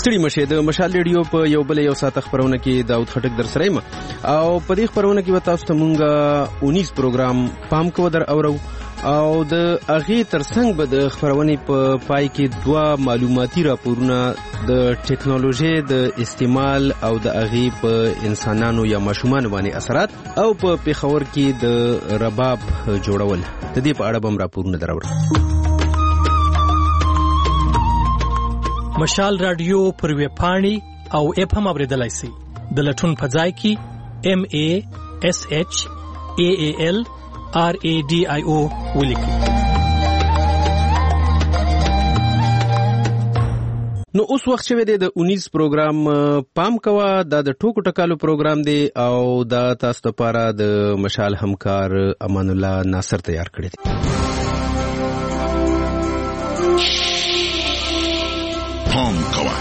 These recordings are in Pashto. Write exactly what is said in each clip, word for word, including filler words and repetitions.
ستړي مشه د مشال ریډیو په یو بل یو ساعت خبرونه کې داود خټک در سره یم او په دې خبرونه کې به تاسو ته مونږه اونیس پروګرام پام کو در اورو او د اغه ترڅنګ به د خبرونې په پای کې دوا معلوماتي راپورونه د ټیکنالوژي د استعمال او د اغه په انسانانو یا ماشومان باندې اثرات او په پیښور کې د رباب جوړول د دې په اړه هم راپورونه دراوړو. مشال رادیو پر ویبپاڼې او اپ هم اوریدلای شئ. د لټون په ځای کې ام ا اس اچ ا ا ال ار ا ډي آی او ولیکئ. نو اوس وخت شوه د اونیس پروګرام پام کوا دا د ټوکو ټکالو پروګرام دی او دا تاسو لپاره د مشال همکار امان الله ناصر تیار کړی دی. پام کوا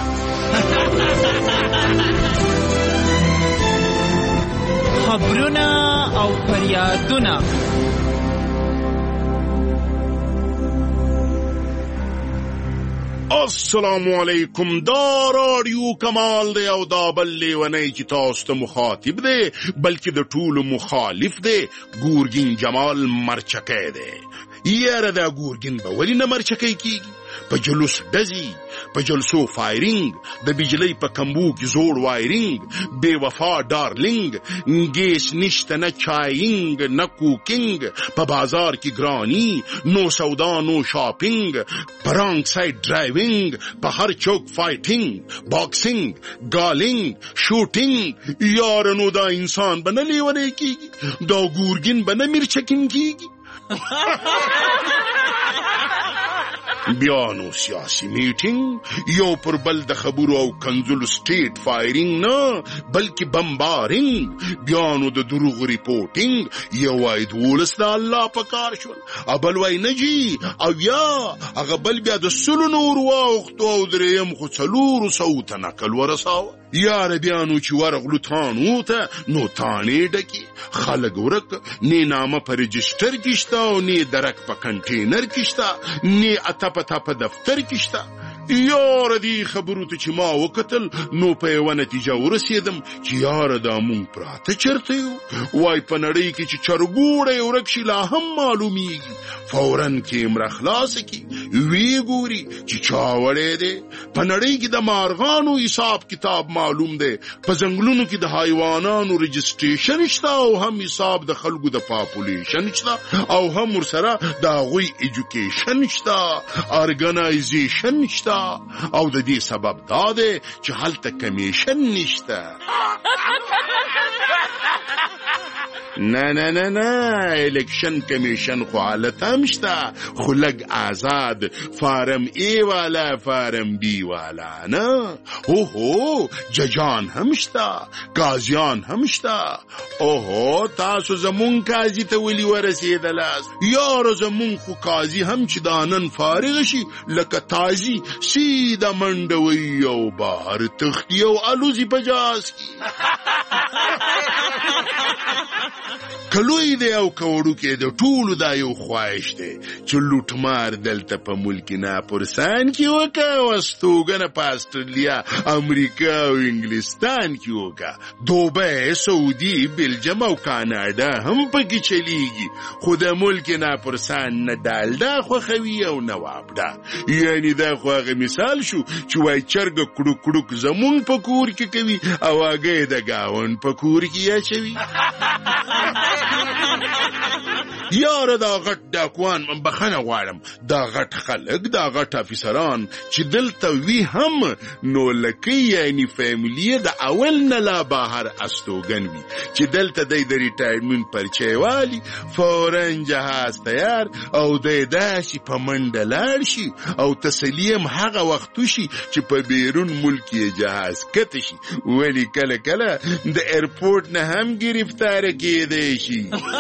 خبرونه او فریادونه السلام علیکم. دا رادیو کمال دی او دا بل لیونی چې تاسو ته مخاطب دی بلکې د ټولو مخالف دی. ګورګین جمال مرچکی دی. یاره دا ګورګین به ولې نه مرچکی کیږي؟ په جلوس ډزي، په جلسو فایرینګ، د بجلی په کمبو کې زوړ وایرینګ، بے وفا ډارلینګ، گیس نشته نه چاینګ نه کوکینګ، په بازار کې ګرانی، نو سودا نو شاپینګ، په رانګ سایډ ډرایوینګ، په هر چوک فایټینګ، باکسینګ، ګالینګ، شوټینګ. یاره نو دا انسان به نه لیونی کیږي، دا ګورګین به نه مرچکین کیږي. بیا نو سیاسی میټینګ، یو پر بل د خبرو او کنزلو سټیټ فایرینګ نه بلکې بمبارینګ، بیا نو د دروغ ریپورټینګ. یو وای دولس د الله په کار شول، ابل وای نجی او یا هغه بل بیا د سلو نور واختو او دریم خو څلورو سو ته نقل ورساوه. یاره بیا نو چې ورغلو تانو ته نو تانې ډکي، خلک ورک، نه نامه په رجسټر کېشته او نه درک په کنټینر کېشته، نه اته پتا په دفتر کېشته. یاره دی خبرو ته چې ما وکتل نو په یوه نتیجه ورسېدم چې یاره دا مونږ پراته چرته یو. وای په نړۍ کې چې چرګوړی ورک شي لا هم معلومیږي، فورن کیمره خلاصه کی وی ګوري چې چا وړی دی. په نړۍ کې د مارغانو حساب کتاب معلوم دی، په ځنګلونو کې د حیوانانو رجسټریشن شته او هم حساب د خلکو د پاپولیشن شته او هم ورسره د هغوی ایجوکیشن شته، ارګنایزیشن شته او د دې سبب دا دی چې هلته کمیشن نشته. نه نه نه نه الیکشن کمیشن خو حالت هم شته، خو لږ آزاد، فارم ای والا فارم بی والا نه. اوهو ججان هم شته، قاضیان هم شته. اوهو تاسو زمون قاضی ته ولی ورسېدلاست؟ یاره زمون خو قاضی هم چې دا نن فارغ شي لکه تازي سیده منډه وي او بهر تختی او الوزي په جاز کی. کلوی دی او کوړو کې د ټولو دا یو خواهش دی چې لوټمار دلته په ملک ناپرسان کې وکا، واستوګنه په استرالیا، امریکا او انګلستان کې وکا، دوبه، سعودي، بلجیم او کاناډا هم پکې چلیږي. خو د ملک ناپرسان نه ډالډا خوښوي او نه وابډا. یعنی دا خو هغه مثال شو چې وای چرګ کړو کړو زمون په کور کې کوي او هغه د گاون په کور کې اچوي. یاره دا غټ ډاکوان من بخنه غواړم، دا غټ خلک، دا غټ افیسران چې دلته وی هم نو لکه یعنی فیملی د اول نه لا بهر استوګن وي چې دلته دی د ریټایرمنټ پرچې والی فورن جهاز تیار او د داسې په منډه لاړ شي او تسلیم هغه وختو شي چې په بیرون ملک یې جهاز کته شي، ولی کله کله د ایرپورټ نه هم گرفتاره کېدی شي.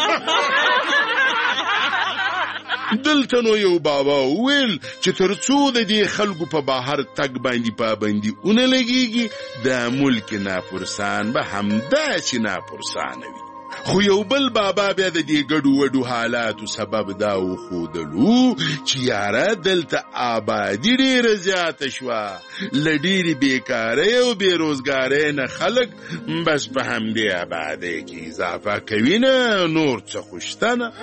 دلته نو یو بابا ویل چې ترڅو د دې خلکو په بهر تګ باندې پابندي اونه لګیږي د ملک ناپرسان به همداسې ناپرسانه وي. خو یو بل بابا بیا د دې ګډو وډو حالاتو سبب دا وښودلو چې یاره دلته آبادي ډېره زیاته شوه، له ډېرې بېکارۍ او بېروزګارۍ نه خلک بس په همدې آبادۍ کې اضافه کوي نه، نور څه خو شته نه.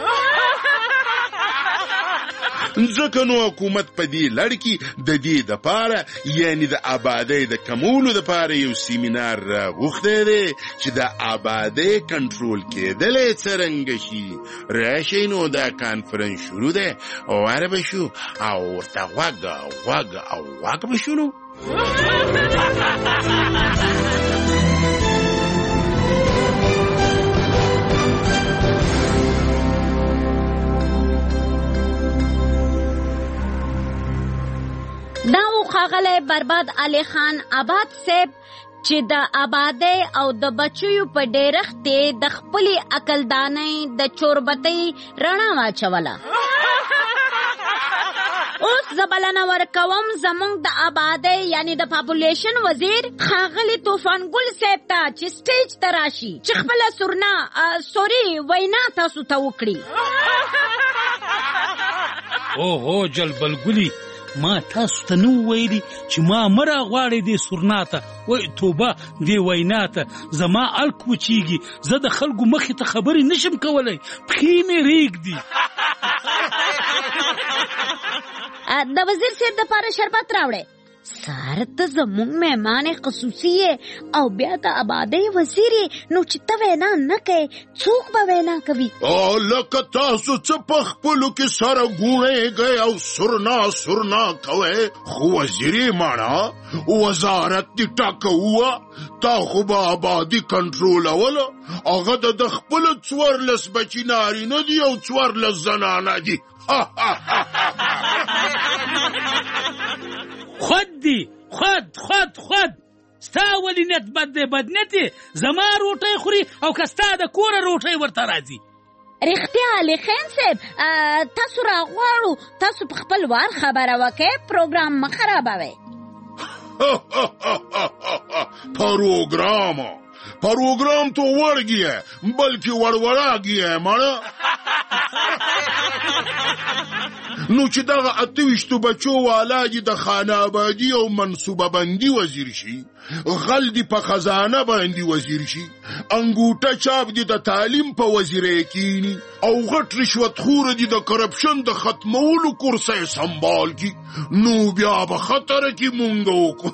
ځکه نو حکومت په دې لړ کې د دې دپاره یعنې د آبادۍ د کمولو دپاره یو سیمینار راغوښتی دی چې د آبادۍ کنټرول کېدلی څرنګه شي. راشئ نو دا کانفرنس شروع دی، واره به شو او ورته غوږ غوږ او غوږ به شو نو. دا و ښاغلی برباد علي خان آباد صاحب چې د آبادۍ او د بچیو په ډېرښت یې د خپلې عقلدانۍ د چوربتۍ رڼا واچوله. اوس زه بلنه ورکوم زموږ د آبادۍ یعنې د پاپولیشن وزیر ښاغلي طوفان ګل صاحب ته چې سټیج ته راشي چې خپله سورنا سوري وینا تاسو ته وکړي. اوهو جلبل ګلي، ما تاسو ته نو ویلي چې ما مه راغواړئ دې سورنا ته، وای توبه دې وینا ته، زما الک وچیږي، زه د خلکو مخې ته خبرې نشم کولی، پښې مې ریږدي. د وزیر صاحب دپاره شربت راوړئ. ساره ته زموږ مهمان خصوصي یې او بیا د آبادۍ وزیر یې، نو چې ته وینا نه کوې څوک به وینا کوي؟ لکه تاسو څه په خپلو کې سره ګوڼېږئ او سرنا سرنا کوئ، خو وزیر یې ماڼه وزارت دې ټاکوه، تا خو به آبادي کنټرولوله، هغه د د خپلو څوارلس بچي نارینه دي او څوارلس زنانه دي. خود دی خود خود خود ستا ولی نیت بد دی بد نیتې زما روټۍ خوري او که ستا د کوره روټۍ ورته راځي. رښتیا علي خان صاحب تاسو راغواړو، تاسو په خپل وار خبره وکئ، پروګرام مه خرابوئ. پروګرام پروګرام تو وړګي ہے بلکې وړوړاګي ہے ماړه. نو چې دغه اته ویشتو بچو والا دي د خانه آبادي او منصوبه بندي وزیر شي، غل دي په خزانه باندې وزیر شي، انګوټه چاپ دي د تعلیم په وزیرۍ کینی، او غټ رشوت خور دي د کرپشن د ختمولو کورسۍ سنبال کی، نو بیا به خطر کې مونږ وکړو.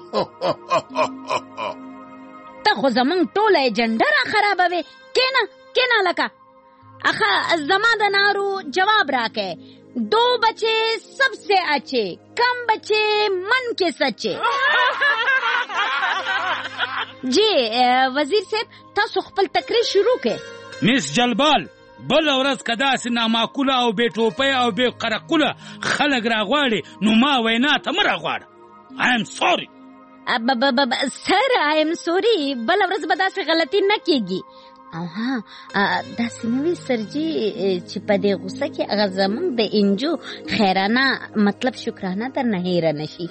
ته خو زمونږ ټوله ایجنډه را خرابوې. کېنه کېنه لکه اخه زما د نارو جواب راکې. دو بچے سب سے اچھے، کم بچے من کے سچے. جی وزیر صاحب تاسو خپل تقریر شروع کې. مس جلبال بل ورځ که داسې نامعقوله او بې ټوپۍ او بې قرقوله خلک راغواړي نو ما وینا ته مه راغواړه. I am sorry. سر I am sorry، بل ورځ به داسې غلطي نه کېږي. او ها داسې نه وي سرجي چې په دې غوسه کې هغه زموږ د انجو خیرانه مطلب شکرانه در نه هیره نشي.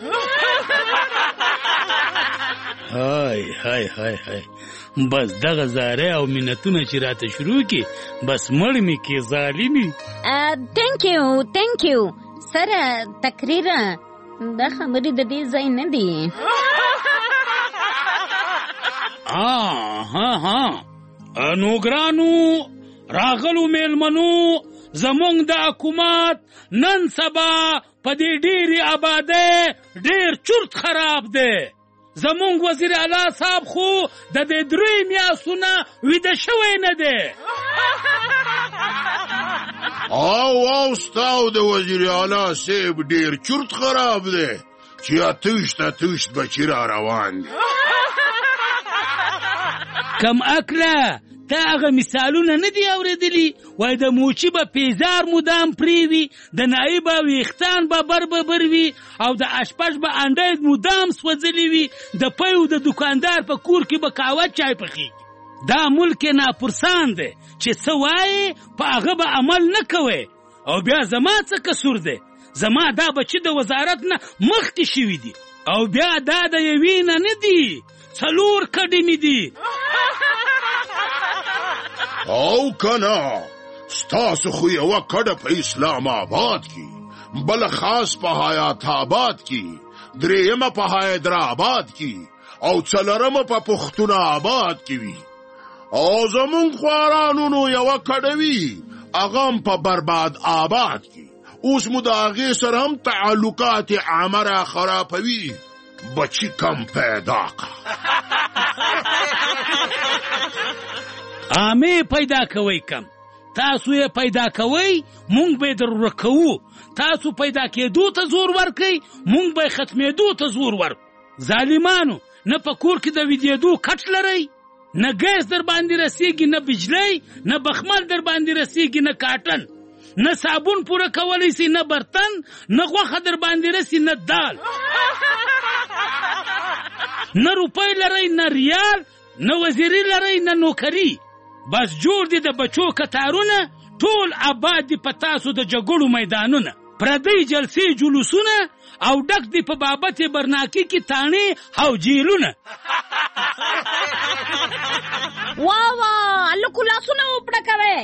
های های های های بس دغه زاره او منتونه چې راته شروع کی بس مړ می کې ظالمي. تhank you thank you سر تقریر دا خبرې د دې ځای نه دي. ها ها ها نو ګرانو راغلو میلمنو، زمونږ د حکومت نن سبا په دې ډېرې آبادۍ ډېر چورت خراب دی. زمونږ وزیر اعلی صاحب خو د دې درې میاشتو نه ویده شوی نه دی. او او ستاو د وزیر اعلی صاحب ډېر چورت خراب دی چې اته ویشت اته ویشت بچي را روان دي. کم اکله تا هغه مثالونه نه دي اورېدلي؟ وای د موچي به پیزار مدام پرې وي، د نایب به ویښتان به بر ببر وي، او د اشپش به انډی مدام سوځلي وي، د پیو د دکاندار په کور کې به قهوه چای پخېږي. دا ملک ناپرسان دی چې څه وایې په هغه به عمل نه کوئ. او بیا زما څه قصور دی؟ زما دا بچي د وزارت نه مخکې شوي دي، او بیا دا د یوې نه نه دي، څلور کډې مې دي. او کنا ستاسو خو یوه کډه په اسلام آباد کې، بله خاص په حیات آباد کې، درېیمه په حیدرآباد کې او څلورمه په پښتون آباد کې وي. او زمونږ خوارانو نو یوه کډه وي، هغه هم په برباد آباد کې. اوس مو د هغې سره هم تعلقات عامه را خرابوي. بچی کم پیدا کا عامې پیدا کوئ کم، تاسو یې پیدا کوئ، مونږ به یې در ورکوو. تاسو پیدا کېدو ته زور ورکئ، مونږ به یې ختمېدو ته زور ورکو. ظالمانو، نه په کور کې د ویدېدو کټ لرئ، نه ګیس در باندې رسیږي، نه بجلی، نه بخمل در باندې رسیږي، نه کاټن، نه صابون پوره کولی سي، نه برتن، نه غوښه در باندې رسي، نه دال، نه روپۍ لرئ، نه ریال، نه وزیري لرئ، نه نوکري. بس جوړ دي د بچو کتارونه، ټول آباد دي په تاسو د جګړو میدانونه. پردی جلسې جلوسونه او ډک دي په بابت برناکي کې تاڼې او جیلونه. واه واه، هلکو لاسونه وپړه کوئ.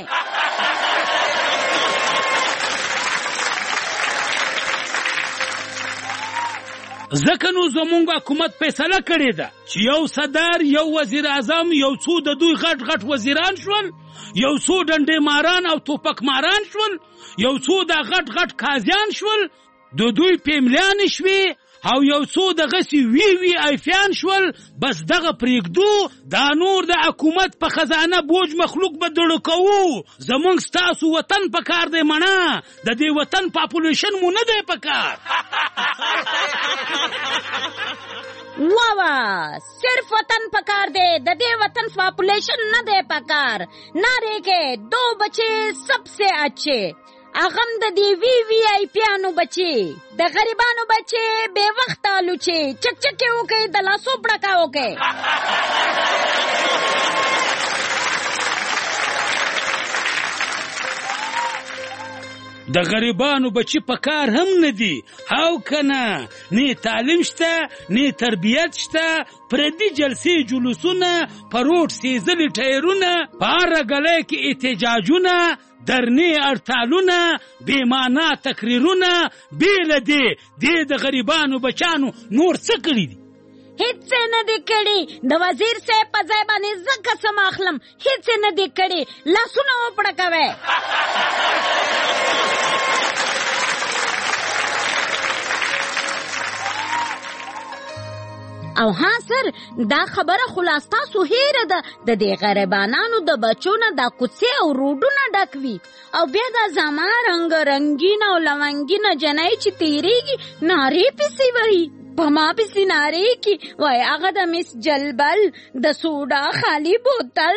ځکه نو زمونږ حکومت فیصله کړې ده چې یو صدر، یو وزیر اعظم، یو څو د دوی غټ غټ وزیران شول، یو څو ډنډې ماران او توپک ماران شول، یو څو د غټ غټ قاضیان شول، د دوی پیملیانې شوې، او یو څو دغسې وی وی ایفیان شول. بس دغه پرېږدو، دا نور د حکومت په خزانه بوج مخلوق به دړو کوو. زمونږ ستاسو وطن په کار دی مڼه، د دې وطن پاپولیشن مو نه دی په کار. واہ واہ، صرف وطن پکار دے، د دې وطن پاپولیشن نہ دے پکار. نعرے کے دو بچے سب سے اچھے، اغم د دی وی وی آئی پیانو بچے، د غریبانو بچے بے وقت آلوچے، چک چکے ہو کے د لاسو بڑکا ہو کے. د غریبانو بچی په کار هم نه دي، او کنه نه تعلیم شته، نه تربیت شته. پردي جلسې جلوسونه، په روډ سیزلي ټایرونه، په هره ګلۍ کې احتجاجونه، درنې هړتالونه، بې معنا تقریرونه. بې له دې دې د غریبانو بچانو نور څه کړي دي؟ هیڅ نه دی کړي. د وزیر صاحب په ځای باندې زه قسم اخلم، هیڅ نه دی کړي. لاسونه وپړه کوئ. او ها سر، دا خبره خلاص تاسو هیره ده، د دې غریبانانو د بچو نه دا کوڅې او روډونه ډک وي، او بیا دا زما رنګ رنګین او لونګینه جنۍ چې تیریږي نارې پسې وهي، په ما پسې نارې کی وای هغه د مس جلبل د سوډا خالی بوتل.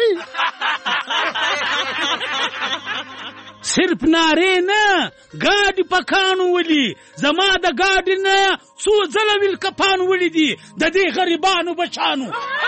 صرف نارې نه، ګاډي په کانو ولي، زما د ګاډي نه څو ځله ویل کپان ولیدي د دې غریبانو بچانو.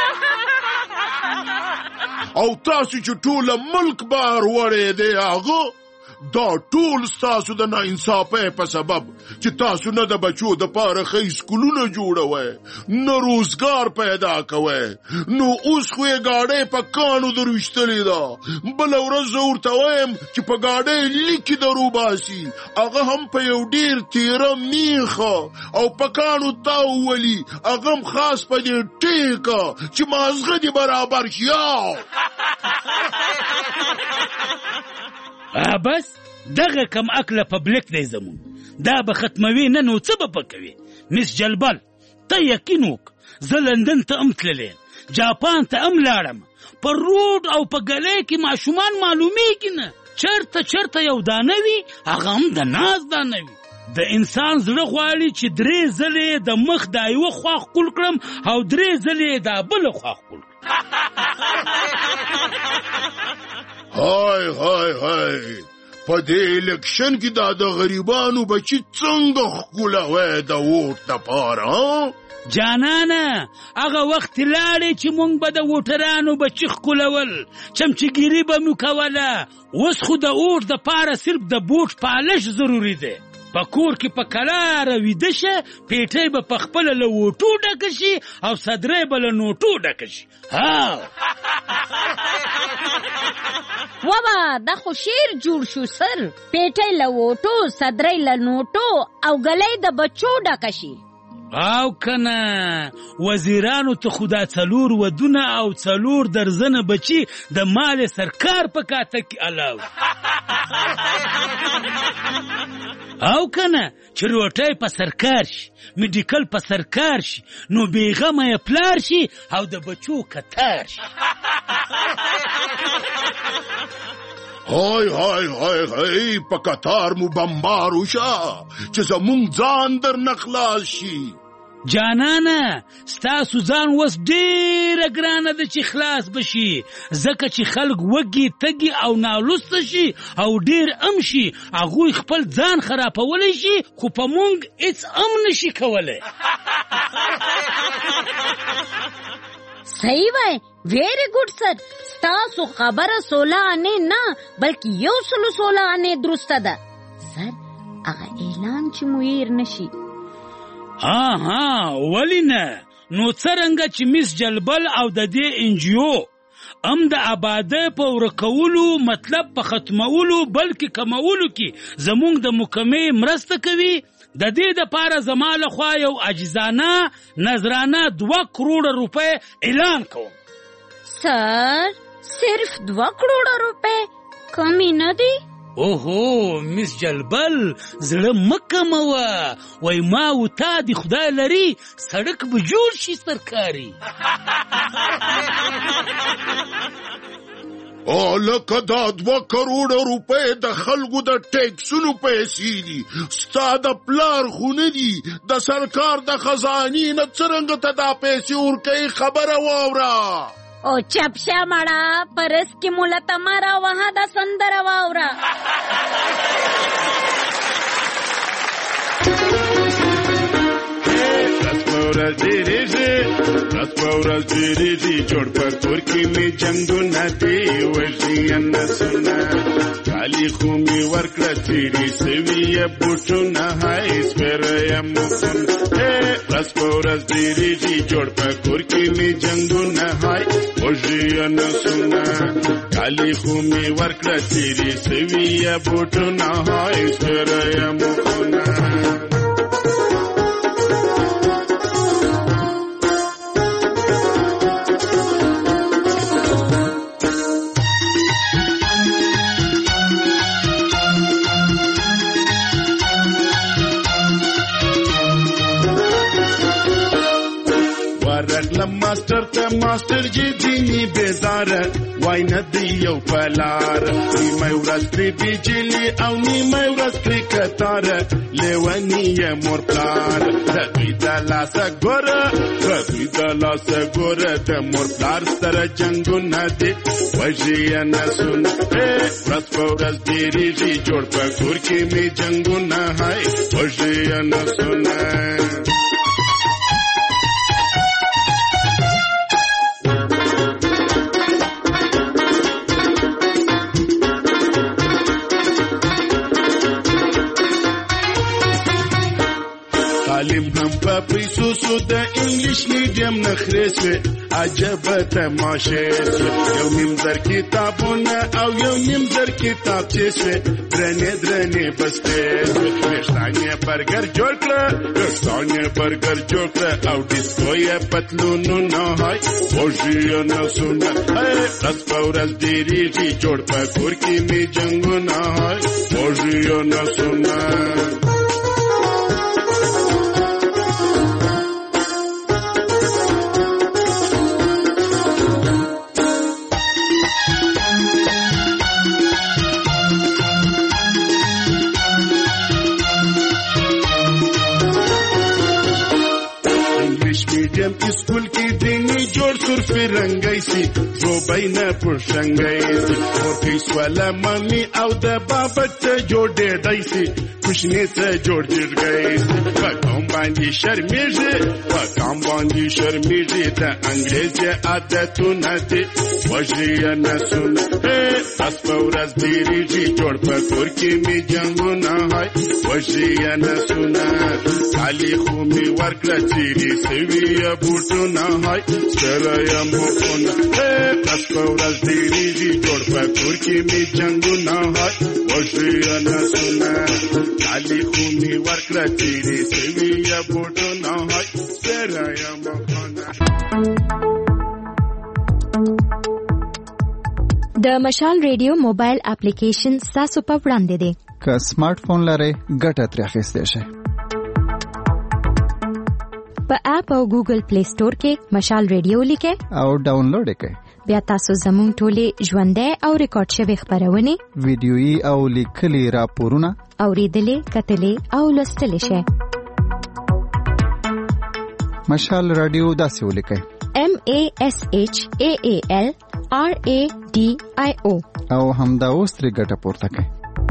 او تاسو چې ټوله ملک بار وړی دی، هغه دا ټول ستاسو د ناانصافۍ په سبب چې تاسو نه د بچو د پاره ښه سکولونه جوړوئ، نه روزګار پیدا کوئ. نو اوس خو یې ګاډۍ په کاڼو در ویشتلې ده. بله ورځ زه ورته وایم چې په ګاډۍ لیکې در وباسي، هغه هم په یو ډېر تیره میخه او په کاڼو تاو ولي، هغه هم خاص په دې ټیکه چې مازغه دې برابر شي. بس دغه کم عقله پبلک دی زمون، دا به ختموي نه، نو څه به پکوي؟ مس جلبل ته یقین وک، زه لندن ته هم تللی، جاپان ته هم لاړم، په روډ او په ګلۍ کې ماشومان معلومیږي نه، چرته چرته یو دانه وي، هغه هم د ناز دانه وي. د انسان زړه غواړي چې درې ځلې د مخ دا یوه خوا ښکل کړم او درې ځلې دا بله خوا ښکل کړم. هاي هاي هاي، په دې الیکشن کې دا د غریبانو بچي څنګه ښکلوی د ووټ دپاره؟ جانانه، هغه وخت لاړې چې مونږ به د ووټرانو بچي ښکلول، چمچهګیري به مو کوله. اوس خو د ووټ دپاره صرف د بوټ پالش ضروري دی. په کور کې په کلاره ویده شه، پیټۍ به په خپله له ووټو ډکه شي او صدرۍ به له نوټو ډکه شي. ها وبا دا خو شیر جوړ شو سر. پیټی له ووټو، صدری له نوټو او ګلی د بچو ډکه شي. او کنه وزیرانو ته خدا څلور ودونه او څلور درزنه بچي د مال سرکار په کاته کې علاوه. او کنه چې روټۍ په سرکار شي، میډیکل په سرکار شي، نو بیغمه یې پلار شي او د بچو کتار شي. های های های های په قطار مو بمبار وشه چې زمونږ ځان در نخلاص شي. جانانه ستاسو ځان وس ډېره ګرانه ده چې خلاص بشي، ځکه چې خلک وږي تږي او نالوسته شي او ډېر ام شي، هغوی خپل ځان خرابولی شي خو په مونږ هېڅ ام نشي کولی. صحیح وای، ویری ګډ سر. ستاسو خبره سوله انې نه بلکې یو سلو سوله انې درسته ده سر. هغه اعلان چې مو هیر نشي. ها ها ولی نه؟ نو څرنګه چې میس جلبل او د دې انجیو هم د آبادۍ په ورکولو مطلب په ختمولو بلکې کمولو کې زمونږ د مکمې مرسته کوي، د دې دپاره زما لخوا یو عاجزانه نظرانه دوه کروڑه روپۍ اعلان کوم. سر صرف دوه کروڑه روپۍ کمی نه دی؟ اوهو میس جلبل زړه مه کموه، وای ما و تا د خدای لري سړک به جوړ شي سرکاري. او لکه دا دوه کروڑه روپۍ د خلکو د ټیکسونو پیسې دي، ستا د پلار خو نه دي. د سرکار د خزانې نه څرنګه ته دا پیسې ورکوي خبره واوره. او چپشا مړه پرس کې مولا تمارا وها دا سندره واوره. ورځ ډېرېږي رات په ورځ ډېرېږي جوړ په کور کې مې جنګونه دي وژني نسونه کالي خو مې ورکړه تیرې سوي یې بوټونه هی سپېره یم مخون رات په ورځ ډېرېږي جوړ په کور کې مې جنګونه هی وژني نسونه کالي خو مې ورکړه تیرې سوي یې بوټونه هی سپېره یم مخونه. ماستر ته ماستر جی دینی بیزاره وای نه دی یو پلار نیمه ورځ پرې بجلی او نیمه ورځ پرې کتاره لیونی یې مور پلار د دوی د لاسه ګوره د دوی د لاسه ګوره د مور پلار سره جنګونه دي وژي یې نسونه ورځ په ورځ ډېرېږي جوړ په کور کې مې جنګونه هی وژي یې نسونه. تعلیم هم په پیسو سو د انګلیش میډیم نخرې سوې عجبه تماشې سوې یو نیم زر کتابونه او یو نیم زر کتابچې سوې درنې درنې بستې سوې ویښتان یې برګر جوړ کړه ویښتان یې برګر جوړ کړه او ډیسکو یې پتلونونه هی وژي یې نسونه ورځ په ورځ ډېرېږي جوړ په کور کې مې جنګونه هی وژي یې نسونه. اسکول کې دیني جوړ سرفي رنګای سي زوبای نه پښنګای سي او پیسواله مامي او د بابا ته جوړ ډېډای سي کوشنې ته جوړ جرګی په قوم باندې شرمېږي په قوم باندې شرمېږي د انګریز عادتونه دي وژلي یې نسونه اس په ورځ ډېرېږي جوړ په کور کې مې جنګونه هی وژلي یې نسونه کالي خو مې ورکړه چیرې سوي یې بوټونه هی ستره یې مخونه اس په ورځ ډېرېږي جوړ په کور کې مې جنګونه هی وژلي یې نسونه کالي خو مې ورکړه چیرې سوي یې بوټونه هی ستره یې مخونه. د مشال ریډیو موبایل اپلیکیشن ستاسو په وړاندې دی. که سمارټ فون لرئ ګټه ترې اخیستی شئ. په اپ او ګوګل پلی سٹور کې مشال ریډیو لیکئ او ډاونلوډ یې کړئ. بیا تاسو زموږ ټولې ژوندۍ او ریکارډ شوې خپرونې ویډیويي او لیکلي راپورونه اوریدلې کتلې او لوستلې شئ. مشال رادیو داسې ولیکئ M A S H A A L R A D I O او همدا اوس ترې ګټه پورته کړئ.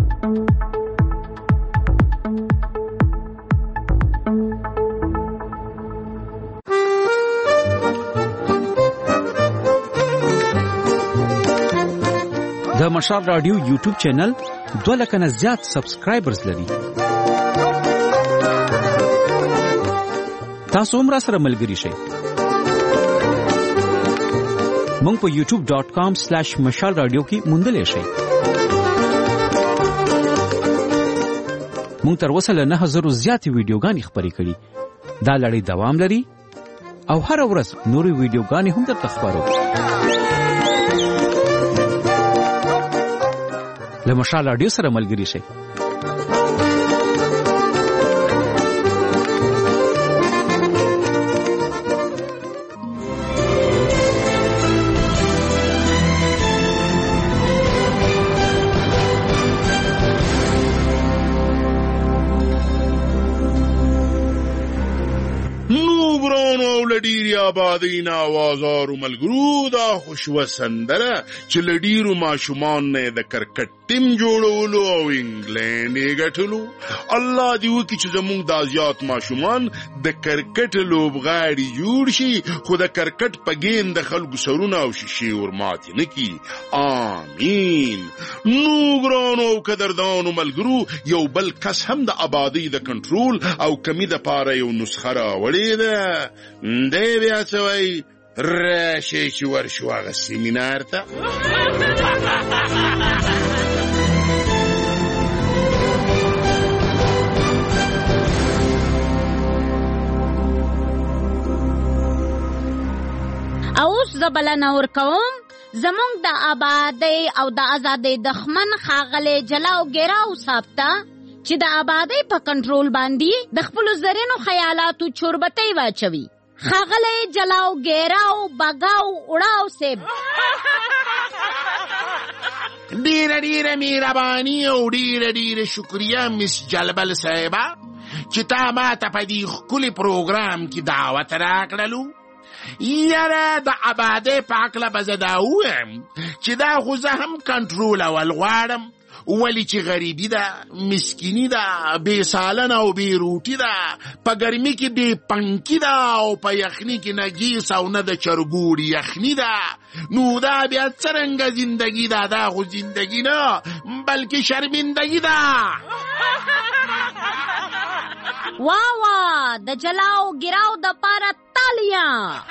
د مشال رادیو یوټیوب چینل دوه لکه نه زیات سبسکرایبرز لري. تاسو هم راسره ملګري شئ. مونږ په یوټیوب ډاٹ کام سلیش مشال رادیو کې موندلی شئ. مونږ تر اوسه له نه هزرو زیاتې ویډیوګانې خپرې کړي. دا لړۍ دوام لري او هره ورځ نورې ویډیوګانې هم درته خپرو. له مشال رادیو سره ملګري شئ. لډیری آبادین آوازارو ملګرو دا خوشوه سندره چې لډیرو ماشومان نه د کرکټ ټیم جوړولو او انګلند یې ګټلو. الله دې وکړي چې زموږ دا زیات ماشومان د کرکټ لوبغاړي جوړ شي خو د کرکټ په ګیم د خلکو سرونه او شیشې ورماتې نه کړي. آمین. نو ګرانو او قدردانو ملګرو یو بل کس هم د آبادۍ د کنټرول او کمی د پاره یو نسخه راوړې ده. دی بیا څه وایي راشئ چې ورشو هغه سیمینار ته. اوس زه بلنه ورکوم زموږ د آبادۍ او د ازادۍ دښمن ښاغلی جلاو ګیراو صاحب ته چې د آبادۍ په کنټرول باندې د خپلو زرینو خیالاتو چوربتۍ واچوي. ښاغلی جلاو ګیراو بګاو وړاو صاحب. ډیره ډیره مهرباني او ډیره ډیره شکریه مس جلبل صاحبه چې تا ما ته په دې ښکلي پروګرام کې دعوت راکړلو. یاره د آبادۍ په هکله به زه دا ووایم چې دا خو زه هم کنټرولول غواړم ولی چې غریبی ده، مسکینی ده، بې سالنه او بې روټي ده، په ګرمي کې بې پنکي ده او په یخني کې نه ګیس او نه د چرګوړي یخني ده. نو دا بیا څرنګه زندگی ده؟ دا خو زندگی نه بلکې شرمندگی ده. واه واه د جلاو ګیراو د پاره تالیا.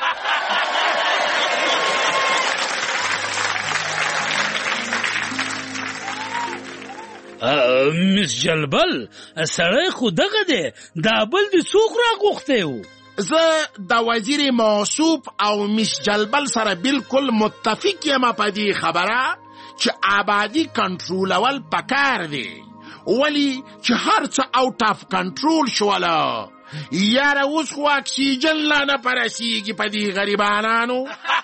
مس جلبل سړی خو دغه دی، دا بل د څوک راغوښتی و؟ زه د وزیر موصوف او مس جلبل سره بالکل متفق یم په دې خبره چې آبادي کنټرولول پکار دی، ولی چې هر څه اوټ اف کنټرول شوله. یاره اوس خو اکسیجن لا نه پرسیږي په دې غریبانانو.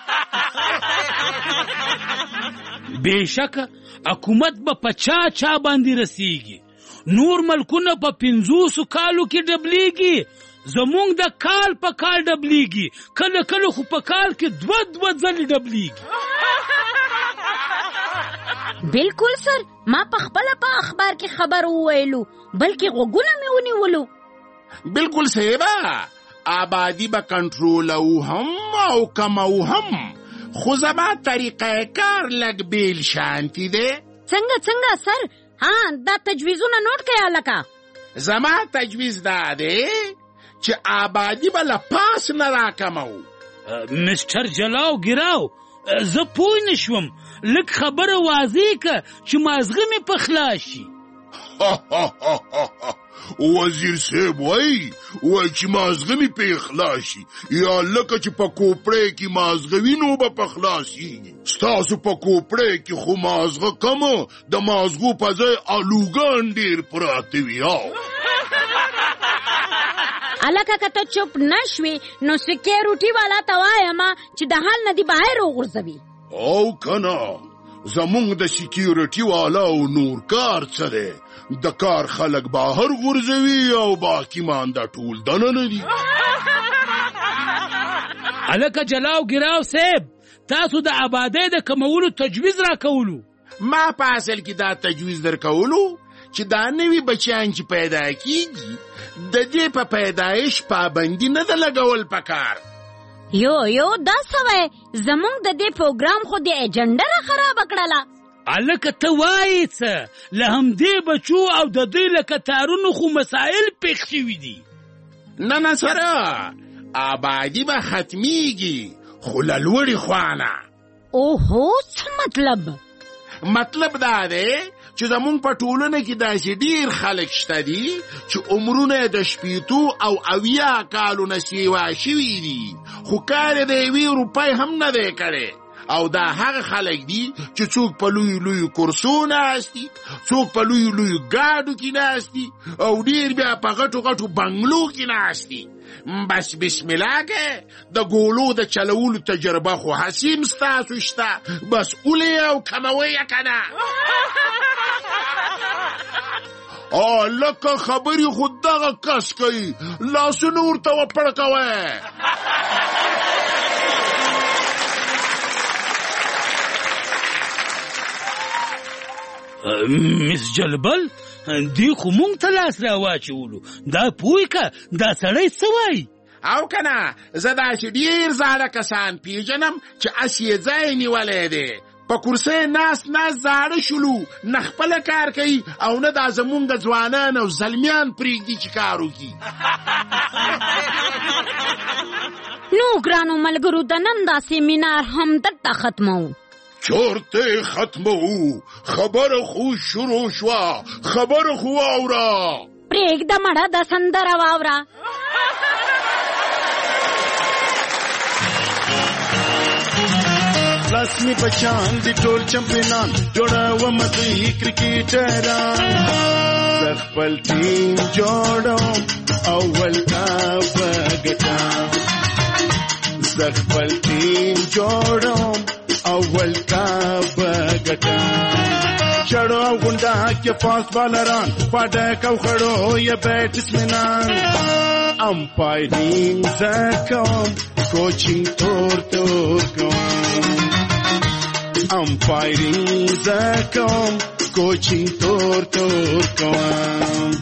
بېشکه حکومت به په چا چا باندې رسیږي. نور ملکونه په پنځوسو کالو کې ډبلیږي، زمونږ د کال په کال ډبلیږي، کله کله خو په کال کې دوه دوه ځلې ډبلیږي. بالکل سر، ما په خپل په اخبار کې خبر وویلو بلکې غوږونه مې ونیولو. بالکل صحیح. آبادی به کنټرولو هم او کمو هم، خو زما طریقه کار لږ بیل شانتی دی. څنګه څنګه سر؟ ها دا تجویزونه نوٹ کړه لکه. زما تجویز دا دی چې آبادی به له پاس نه راکمو. مستر جلاو ګراو، زه پوه نشوم، لږ خبره واضح که چې مازغه مې په خلاص شي. وزیر صاحب وای وای چې مازغه مې په خلاص شي، یا لکه چې په کوپړې کې مازغه وي نو به په خلاص شي. ستاسو په کوپړې کې خو مازغه کمه، د مازغو په ځای الوګان ډېر پراته وي. الکه که ته چوپ نشوي نو سکیورټي والا ته وایم چې د حال نه دی بهر وغورځوي. او کنه زمونږ د سکیورټي والا او نور کار څه دی؟ د کار خلک بهر غورځوي او باقي مانده ټول دننه دي. الکه جلاو ګراو صاحب، تاسو د آبادۍ د کمولو تجویز را کولو. ما په اصل کې دا تجویز در کولو چې دا نوي بچیان چې پیدا کیږي د دې په پیدایش پابندي نه ده لګول پکار. یو یو دا سوی زمونږ د دې پروګرام خو د ایجنډا را خراب کړله. الکه ته وایې څه؟ له همدې بچو او د دوی له کتارونو خو مسایل پېښ شوي دي. نه نه سره آبادي به ختمیږي، خو له لوړې خوا نه. اوهو څه مطلب؟ مطلب دا دی چې زمونږ په ټولنه کې داسې ډېر خلک شته دي چې عمرونه د شپېتو او اویا کالو نه سیوا شوي دي، خو کار یې د یوې روپۍ هم نه دی کړی. او دا هغه خلک دي چې څوک په لوی لوی کرسو ناست دي، څوک په لوی لوی ګاډو کې ناست دي، او ډېر بیا په غټو غټو بنګلو کې ناست دي. بس بسم الله که د ګولو د چلولو تجربه خو حسیم ستاسو شته، بس اولی او کموی کنه. آه لکه خبری خود دغه کس کوي، لاسونه ورته وپړکوئ. مس جلبل، دی خو مونږ ته لاس را واچولو، دا پوی که دا سړی څه وایي؟ او کنه زه داسې ډېر زاړه کسان پیژنم چې اس یې ځای نیولی دی، په کرسۍ ناست ناست زاړه شولو، نه خپله کار کوي او نه دا زمونږ ځوانان او زلمیان پرېږدي چې کار وکړي. نو ګرانو ملګرو، د نن دا سیمینار هم دلته ختموو. چورته ختمو، خبر خو شروع شوا، خبر خو واورا. پرېږده مړه د سندره واوره. لاس می بچان دی ټول چمپیونان جوړوم دوی کرکټران، زه خپل ټیم جوړوم اول کاپ ګټم، زه خپل ټیم جوړوم اول کاپ ګټم. چړو او غونډه کې فاست بالران، پاډک او خړو یې بیټسمنان، امپایرینګ زه کوم، کوچینګ تور تور کوم، امپایرینګ زه کوم، کوچینګ تور تور کوم.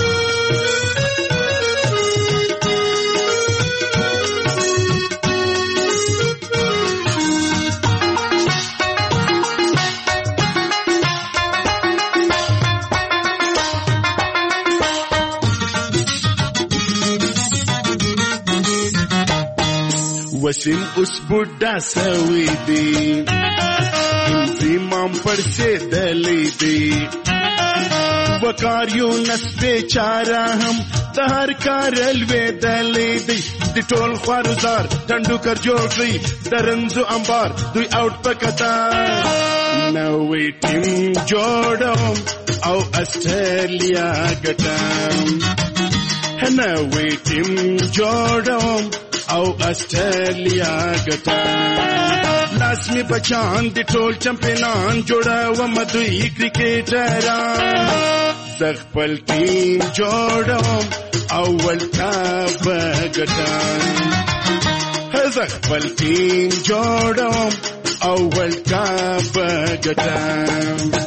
वसीम उस बुढ़ा सवी दी, इंतजाम पर से दली दी, वकारियों नस्बे चारा हम दहर का रेलवे दली दी, दिटोल ख्वारुजार ठंडू कर जोड़ी, दरंजो अंबार दुई आउट पकता, नवी टीम जोड़ो औ ऑस्ट्रेलिया गटम, है नवी टीम जोड़ो او آسټرالیا ګټه. لاس می بچان دی ټول چمپیونان جوړوم دوی کرکټران، زه خپل ټیم جوړوم اول کاپ ګټم، زه خپل ټیم جوړوم او ورلد کپ ګټم.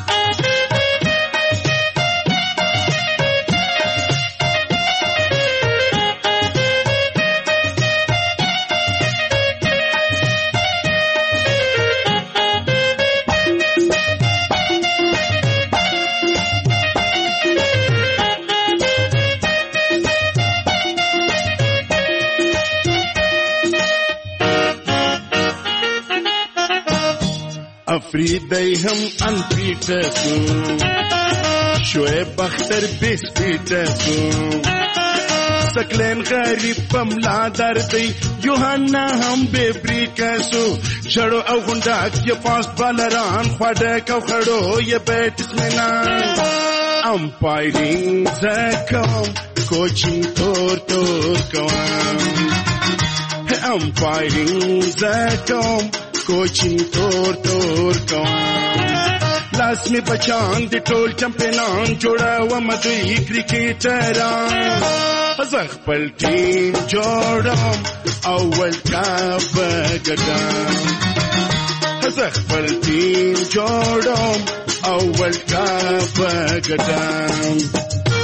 افریدی هم انفیټ سو شعیب اختر بسپیټ سو سکلین غریب پملا دردی یوهانا هم ببریک سو شړو او غونډاک یې فاست بالران خواډک او خړو یې بیټسمنان امپایرینګ زکوم کوچینګ تور تور کوم امپایرینګ زکوم کوچینګ تور تور کوم لاس می بچان دی ټول چمپیانان جوړوم دوی کرکټران زه خپل ټیم جوړوم او ورلد کپ ګټم زه خپل ټیم جوړوم او ورلد کپ ګټم.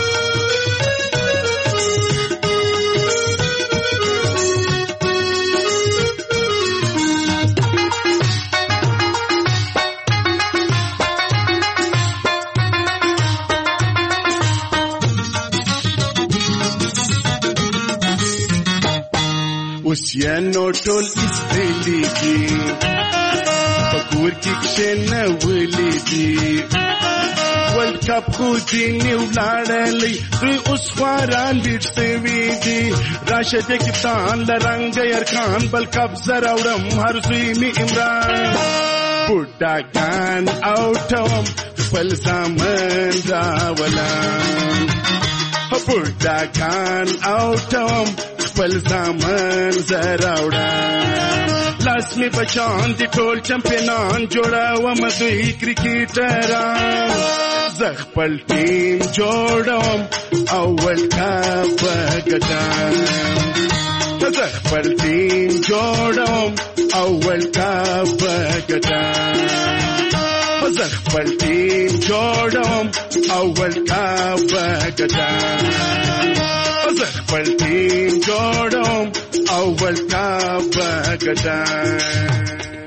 اوسیانو ټول استلیږي پکور کې کښېنه ولیدي ورلد کپ خو ځینې ولاړلی دوی اوس خواران ډېر سوي دي راشه د کپتان له رنګه یرخان بل کپ زه راوړم هر زوی مې عمران بوډاګان اوټوم خپل زامن راولم بوډاګان اوټوم خپل زامن زه راوړم لاس می بچان دي ټول چمپیانان جوړوم دوی کرکټران زه خپل ټیم جوړوم او ورلد کپ ګټم زه خپل ټیم جوړوم او ورلد کپ ګټم زه خپل ټیم جوړوم او ورلد کپ ګټم زه خپل ټیم جوړوم او ورلد کپ ګټم.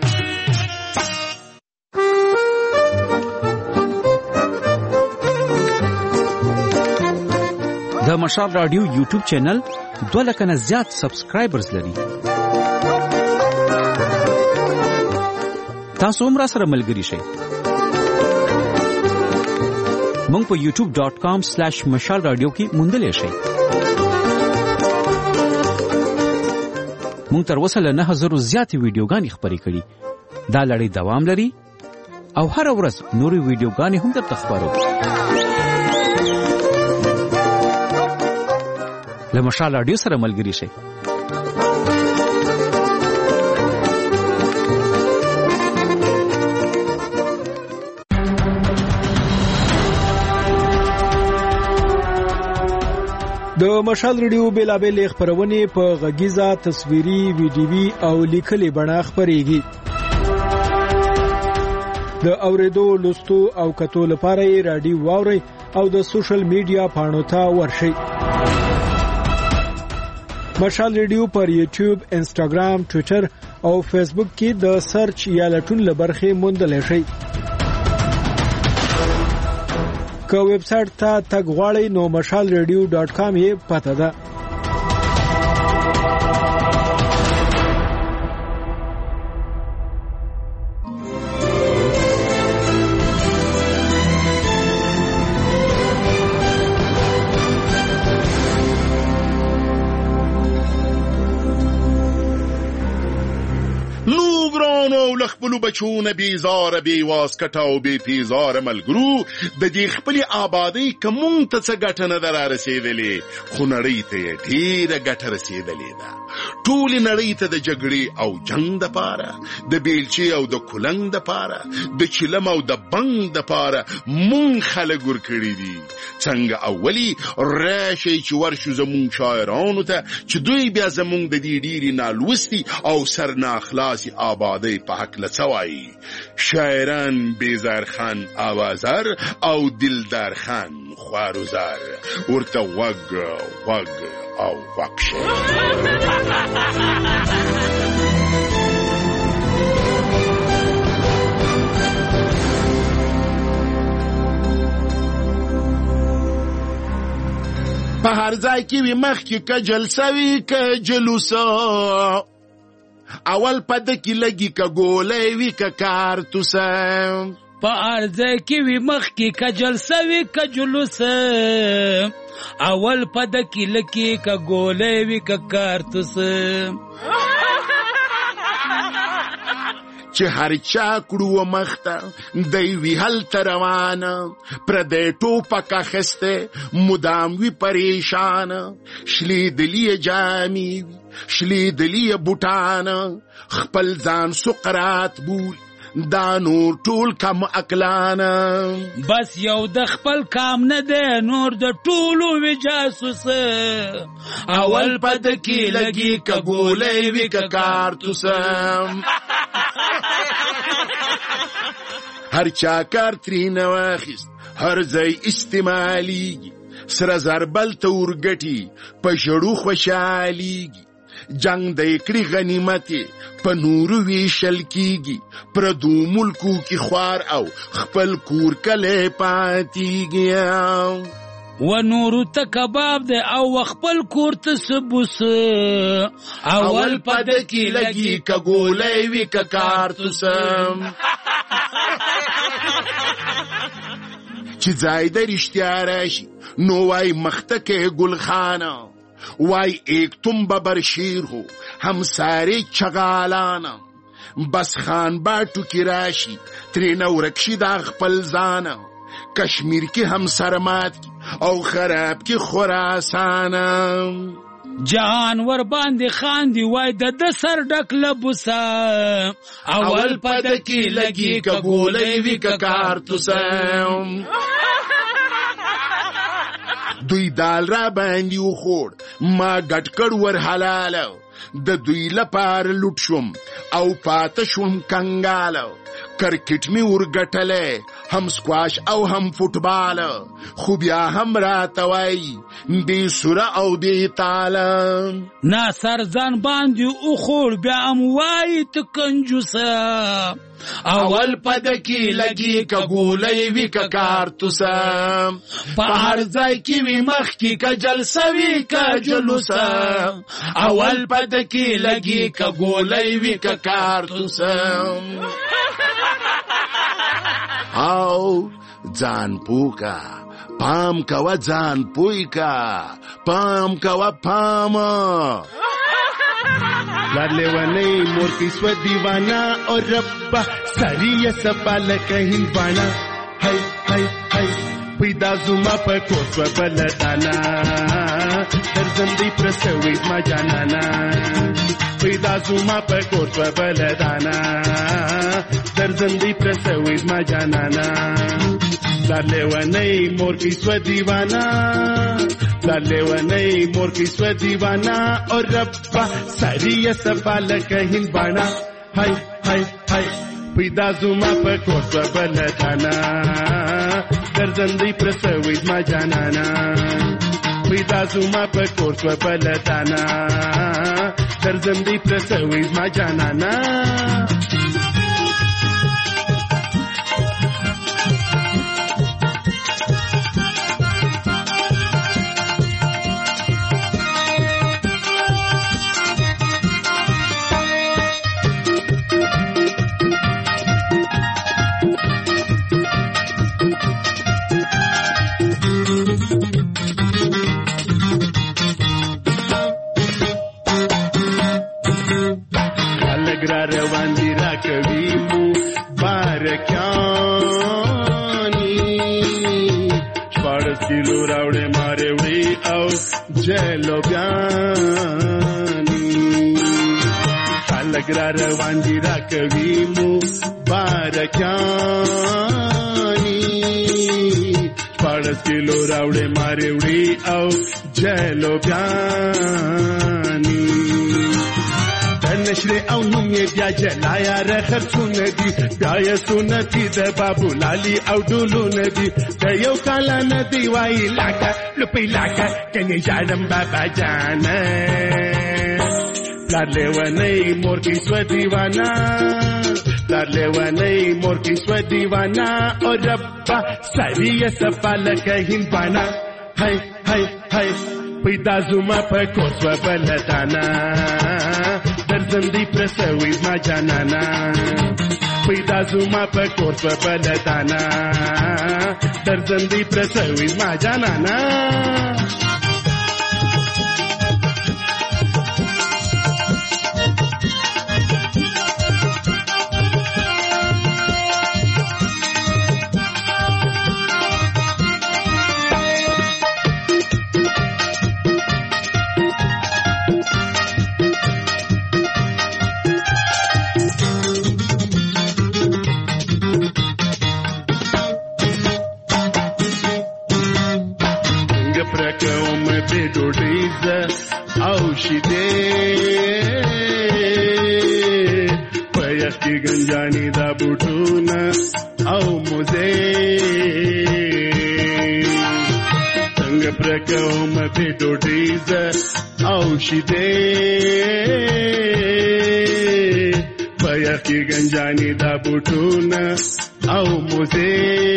د مشال رادیو یوټیوب چینل دوه لکه نه زیات سبسکرایبرز لري. تاسو هم را سره ملګري شئ. مونږ په یوټیوب ډاٹ کام سلیش مشال رادیو کې موندلی شئ. مونږ تر اوسه له نهه زرو زیاتې ویډیوګانې خپرې کړي. دا لړۍ دوام لري او هره ورځ نورې ویډیوګانې هم درته خپرو. له مشال رادیو سره ملګري شئ. د مشال رادیو بیلابېلې خپرونې په غږیزه، تصویري، ویډیوي او لیکلي بڼه خپرېږي. د اورېدو، لوستو او کتو لپاره یې رادیو واورئ او د سوشل میډیا پاڼو ته ورشئ. مشال رادیو پر یوټیوب، انسټاګرام، ټویټر او فیسبوک کې د سرچ یا لټون لبرخې موندلی شئ. که ویب سایټ ته تګ غواړئ نو مشال رادیو ډاٹ کام یې پته ده. خپلو بچونه بیزاره بیواز کټاو بی پیزاره ملګرو د دې خپلې آبادۍ که مونږ ته څه ګټه نه ده رارسېدلې، خو نړۍ ته یې ډېره ګټه رسېدلې ده. ټولې نړۍ ته د جګړې او جنګ دپاره، د بیلچې او د کولنګ دپاره، د چلم او د بنګ دپاره مونږ خلک ورکړي دي. څنګه اولی راشي چې ورشو زمونږ شاعرانو ته چې دوی بیا زمونږ د دې ډېرې نالوستي او سرناخلاصي آبادۍ په هکله څه وایي. شاعران بیزار خان آوازار او دلدار خان خواروزار ورته وګ وګ او وکشه. په هر ځای کې وي مخکې که جلسه وي که جلوسه، اول په ده کې لګي که ګولی وي که کارتوسه. په هر ځای کې وي مخکې که جلسه وي که جلوسه، اول په ده کې لګي که ګولی وي که کارتوسه. چې هر چا کړو مخته دی وی هلته روانه، پردی ټوپک اخیستی مدام وي پریشانه. شلیدلي جامې وي شلیدلي بوټانه، خپل ځان سقراط بولي دا نور ټول کم عقلانه. بس یو د خپل کام نه دی نور د ټولو وي جاسوسه، اول په ده کې لګي که ګولی وي که کارتوسه. هر چا کار ترېنه واخیست هر ځای استعمالیږي، سره زربل ته ورګټي په ژړو خوشحالیږي. جنگ دی کړي غنیمتې په نورو ویشل کیږي، پردو ملکو کې خوار او خپل کور کلی پاتیږي. و نورو ته کباب دی او خپل کور ته سبوسه، اول په ده کې لګي که ګولی وي که کارتوسه. چې ځای د رښتیا راشي نو وای مخته کې ګلخانه، وای ایک تم ببر شیر ہو ہم سارے چغالانا. بس خان باٹو کی راشی ترینا ورکشی دا خپل زانا، کشمیر کی ہم سرمات کی او خراب کی خراسانا. جهان ور باندې خاندي وای د د سر ډک لبوسه، اول په ده کې لګي که ګولی وي که کارتوسه. دوی دال را باندې وخوړ ما ګډ کړ ور حلاله، د دوی لپاره لوټ شوم او پاته شوم کنګاله. کرکټ می ورګټلی هم سکواش او هم فوټبال، خو بیا هم راته وایي بې سوره او بې تاله. ناصر ځان باندې وخوړ بیا هم وایي ته کنجوسه، اول په ده کې لګي که ګولی وي که کارتوسه. په هر ځای کې وي مخکې که جلسه وي که جلوسه، اول په ده کې لګي که ګولی وي که کارتوسه. او ځان پوکا پام کوه ځان پوی کا پام کوه پاما. لار لیونی مور کی سو دیوانا اور ربا ساری سپال کہیں بانا. ہائی ہائی ہائی پیدا زما په کوڅ بلدانا، درزندې پرسوي ما جانانا. پیدا زما په کوڅ بلدانا، درزندې پرسوي ما جانانا. لار لیونی مور کی سو دیوانا، لار لیونی مور کی سو دیوانا اور ربا ساری سپال کہیں بانا. ہائی ہائی ہائی پیدا زما په کوڅ بلدانا، درزندې پرسوي ما جانانا. پیدا زما په کوڅ بلدانا، درزندې پرسوي ما جانانا. روان دي را کوي مو بارکانی، پړ شپاړس کیلو راوړې مارې وړي او جلو بیاني نشره او نوم یې بیا جلایا رخصونه دي بیا یې سنتي د بابو لالي او ډولونه دي د یو کال نه دی وای لاکه لپی لاکه کني جانم بابا جان پلار لیونی مور کی سو دیوانا پلار لیونی مور کی سو دیوانا او ربا سری سپالک هندوانا هاي هاي هاي پیدا زما په کوڅه بلدانا درزندی پرسوي ما جانانا پیدا زما په کوڅه بلدانا درزندی پرسوي ما جانانا او شیدې پيخ کې گنجاني دا بوټونه او موزه څنګه پرکوم په ډوډۍ او شیدې پيخ کې گنجاني دا بوټونه او موزه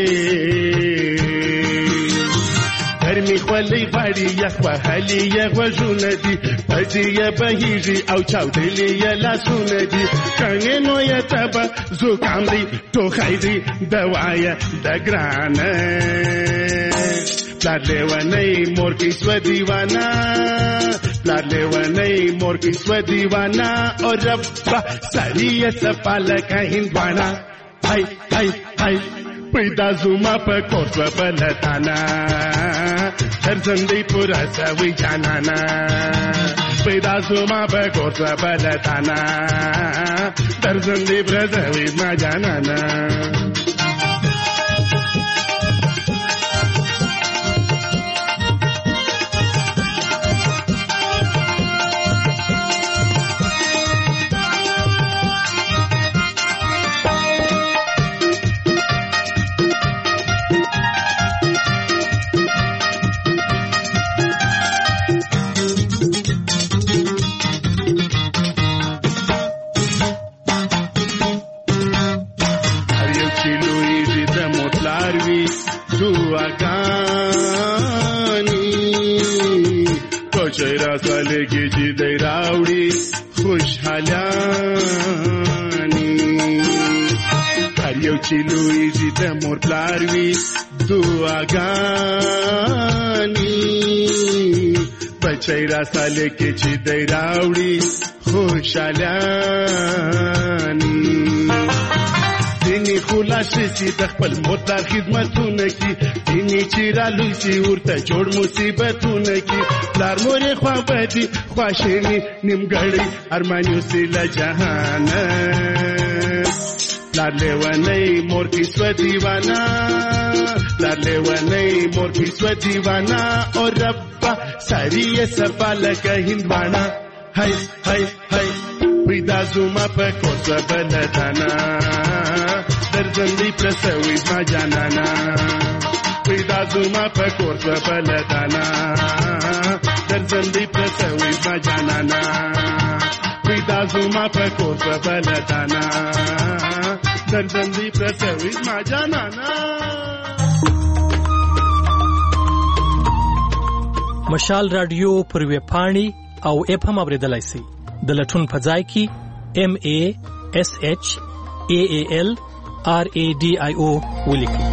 ګرمي خولې باندې یخ وهلې یخ وژونه دي پټي یې بهیږي او چاودلې یې لاسونه دي څنګه نو یې تبه زکام دی ټوخی دی دوا یې د ګرانه پلار لیونی مور کې سو دیوانا پلار لیونی مور کې سو دیوانا او ربا سړی یې سپالک هندوانا هاي هاي هاي پیدا زما په کوڅه بلدانا درزندی پورا سوي جانانا پیدا زما په کوڅه بلدانا درزندی پورا سوي ما جانانا چهره ساله کې چې دی راوړي خوشحالاني هر یو چې لویږي د مور پلار وي دعاګانې بچی را ساله کې چې دی راوړي خوشحالاني دیني خلاص شي د خپل مردار خدمتونه کی دیني چې را لوی شي ورته جوړ مصیبتونه کی پلار مورې خوا بدي خواشینی نیمګړی ارمانیو سي له جهان پلار لیونی مور کی سو دیوانا پلار لیونی مور کی سو دیوانا او ربا ساری سپالک هندوانا هاي هاي هاي پیدا زما په کوڅه بلدانا درزندی پرسوي ما جانانا پیدا زما په کوڅه بلدانا درزندی پرسوي ما جانانا پیدا زما په کوڅه بلدانا درزندی پرسوي ما جانانا مشال رادیو پر ویب پاڼې او اپ هم اوریدلای شئ د لټون په ځای کې ام ا اس اچ ا ا ال ار ا ډي آی او ولیکئ.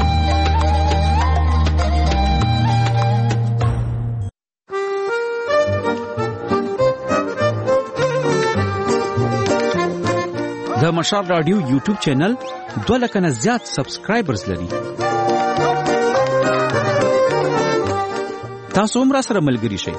د مشال رادیو یوټیوب چینل دوه لکه نه زیات سبسکرایبرز لري. تاسو هم را سره ملګري شئ.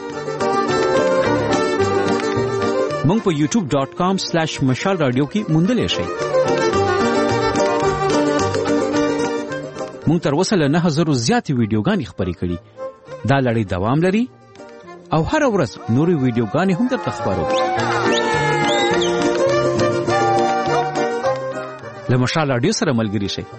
مونږ په یوټیوب ډاٹ کام سلیش مشال رادیو کې موندلای شئ. موږ تر اوسه له نه زرو زیاتې ویډیوګانې خپرې کړي. دا لړۍ دوام لري او هر ورځ نورې ویډیوګانې هم درته خپرو. له مشال رادیو سره ملګري شئ.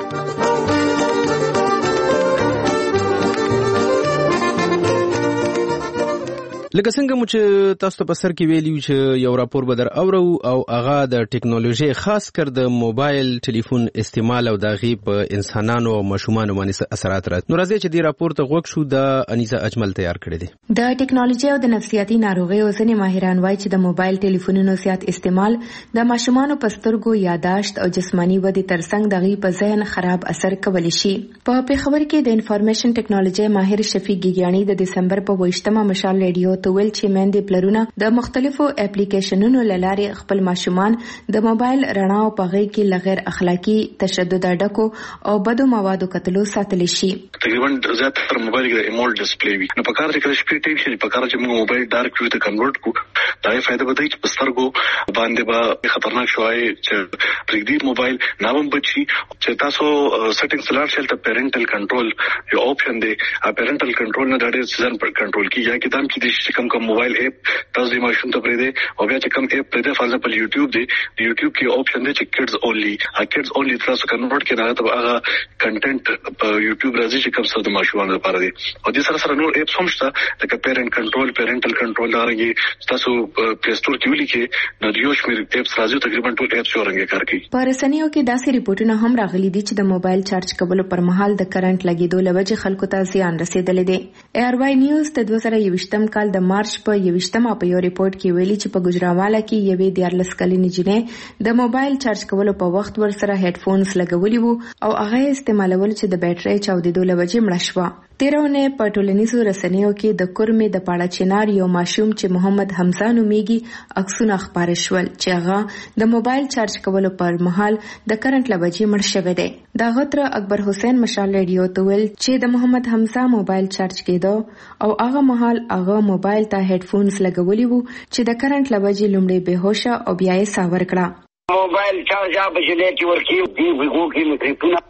لکه څنګه مو چې تاسو ته په سر کې ویلیو چې یو راپور به در اورو او هغه د ټیکنالوژي خاص کر د موبایل ټلیفون استعمال او د هغې په انسانانو او ماشومانو باندې اثرات راځي. نو راځئ چې دې راپور ته غوږ شو. د انیسا اجمل تیار کړی دی. د ټیکنالوژي او د نفسیاتي ناروغیو ځینې ماهران وایي چې د موبایل ټلیفونونو زیات استعمال د ماشومانو په سترګو یاداشت او جسماني ودې ترڅنګ د هغې په ذهن خراب اثر کولی شي. په پېښور کې د انفارمیشن ټیکنالوژي ماهر شفیق ګیګیاني د دسمبر په ویشتمه مشال ریډیو ته ویل چې میندې پلرونه د مختلفو اپلیکیشنونو له لارې خپل ماشومان د موبایل رڼا او په هغې کې له غیر اخلاقي تشدد ډکو او بدو موادو کتلو ساتلی شي. تقریبا زیاتره موبایل کې د ایمول ډسپلی وي. نو په کار چې کله شپې ټیم شي په کار چې موږ موبایل ډارک ویو ته کنورټ کړو دا یې فایده به دی چې په سترګو باندې به خطرناک شوی چې پرېږدي موبایل ناوم بچي چې تاسو سیټینګز لاړ شئ ته پیرنټل کنټرول یو آپشن دی. پیرنټل کنټرول نه دا ډېر ځان پر کنټرول کیږي. یا کې دام چې کم کم موبایل اپ تاسو د ماشوم ته پرې دی او بیا چې کم اپ پرې دی فار ایگزامپل یوټیوب دی د یوټیوب کې آپشن دی چې کډز اونلی ا کډز اونلی تاسو کنورټ کړئ هغه ته هغه کنټینټ په یوټیوب راځي چې کوم څه د ماشومانو لپاره دی. او د سره سره نور اپس هم شته لکه پیرنټ کنټرول پیرنټل کنټرول راغلي تاسو پلی سٹور کې ولیکئ نو د یو شمېر اپس راځي تقریبا ټول اپس یو رنګ کار کوي. په رسنیو کې داسې ریپورتونه هم راغلي دي چې د موبایل چارج کولو پر مهال د کرنٹ لګیدو له وجې خلکو ته زیان رسیدلی دی. ای آر وای نیوز د دوه زره یوویشتم کال د مارچ په یوویشتمه په یو ریپورت کې ویلي چې په ګجراواله کې یوې دیارلس کلنې جینۍ د موبایل چارج کولو په وخت ورسره هډ فونز لګولي وو او هغه استعمالول چې د بیټرۍ چاودېدو له وجې مړه شوه. تیرونه په ټولنیزو رسنیو کې د کورمې د پاړه چنار یو ماشوم چې محمد حمزه نومیږي عکسونه خپاره شول چې هغه د موبایل چارج کولو پر مهال د کرنٹ له وجې مړ شوی دی. دا غتر اکبر حسین مشال ریډیو ته ویل چې د محمد حمزه موبایل چارج کېدو او هغه مهال هغه موبایل ته هډ فونز لګولي وو چې د کرنٹ له وجې لومړی بهوشه او بیا یې ساور کړه. موبایل چارج په جلې کې ورکی دی وګو کې میکروفون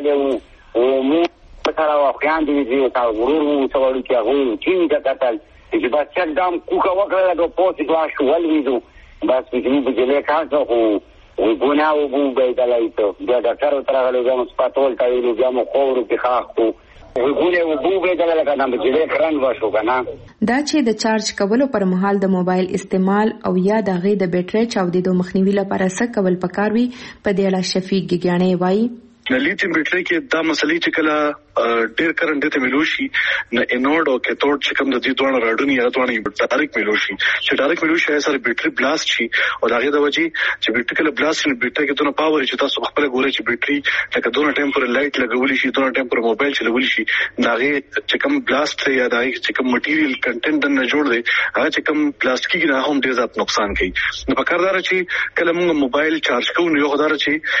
اندلې او مو سره واقعان دي چې تاسو ورور مو څوړو کې هغه چې دا کتل چې بس چک دام کوکا وکړه دا پوسټ واش ولویدو بس چې په جلې کاڅو او وګونا او وګو دلایته دا ډاکټر تر هغه له سپاتول ته ویلو بیا مو خورو کې خاخو وګونه وګو دلایته کنه په جلې کرن واشو کنه. دا چې د چارج کولو پر مهال د موبایل استعمال او یا د غي د بیټرۍ چاودېدو مخنیوي لپاره څه کول پکار وي په دې اړه شفیق ګیګیاني وایي. د لیتیم بیټرۍ کې دا مسلې چې کله ډېر کرنٹ ته ملوشي نه انورډ او کیتھوډ چې کوم د دې دوه راډونی یا دوه ډایرکټ ملوشي چې ډایرکټ ملوشي سره بیټرۍ بلاست شي او داغه د وجې چې بیټرۍ کله بلاست شي بیټرۍ کې دونه پاور چې تاسو خپل ګورئ چې بیټرۍ لکه دونه ټایم پر لایټ لګولې شي دونه ټایم پر موبایل چلولې شي داغه چې کوم بلاست یا داغه چې کوم مټیریل کنټینټ نه جوړ دی هغه چې کوم پلاستیکي نه هم ډېر زیات نقصان کوي. نو په کار دار چې کله موږ موبایل چارج کوو نو یو خدای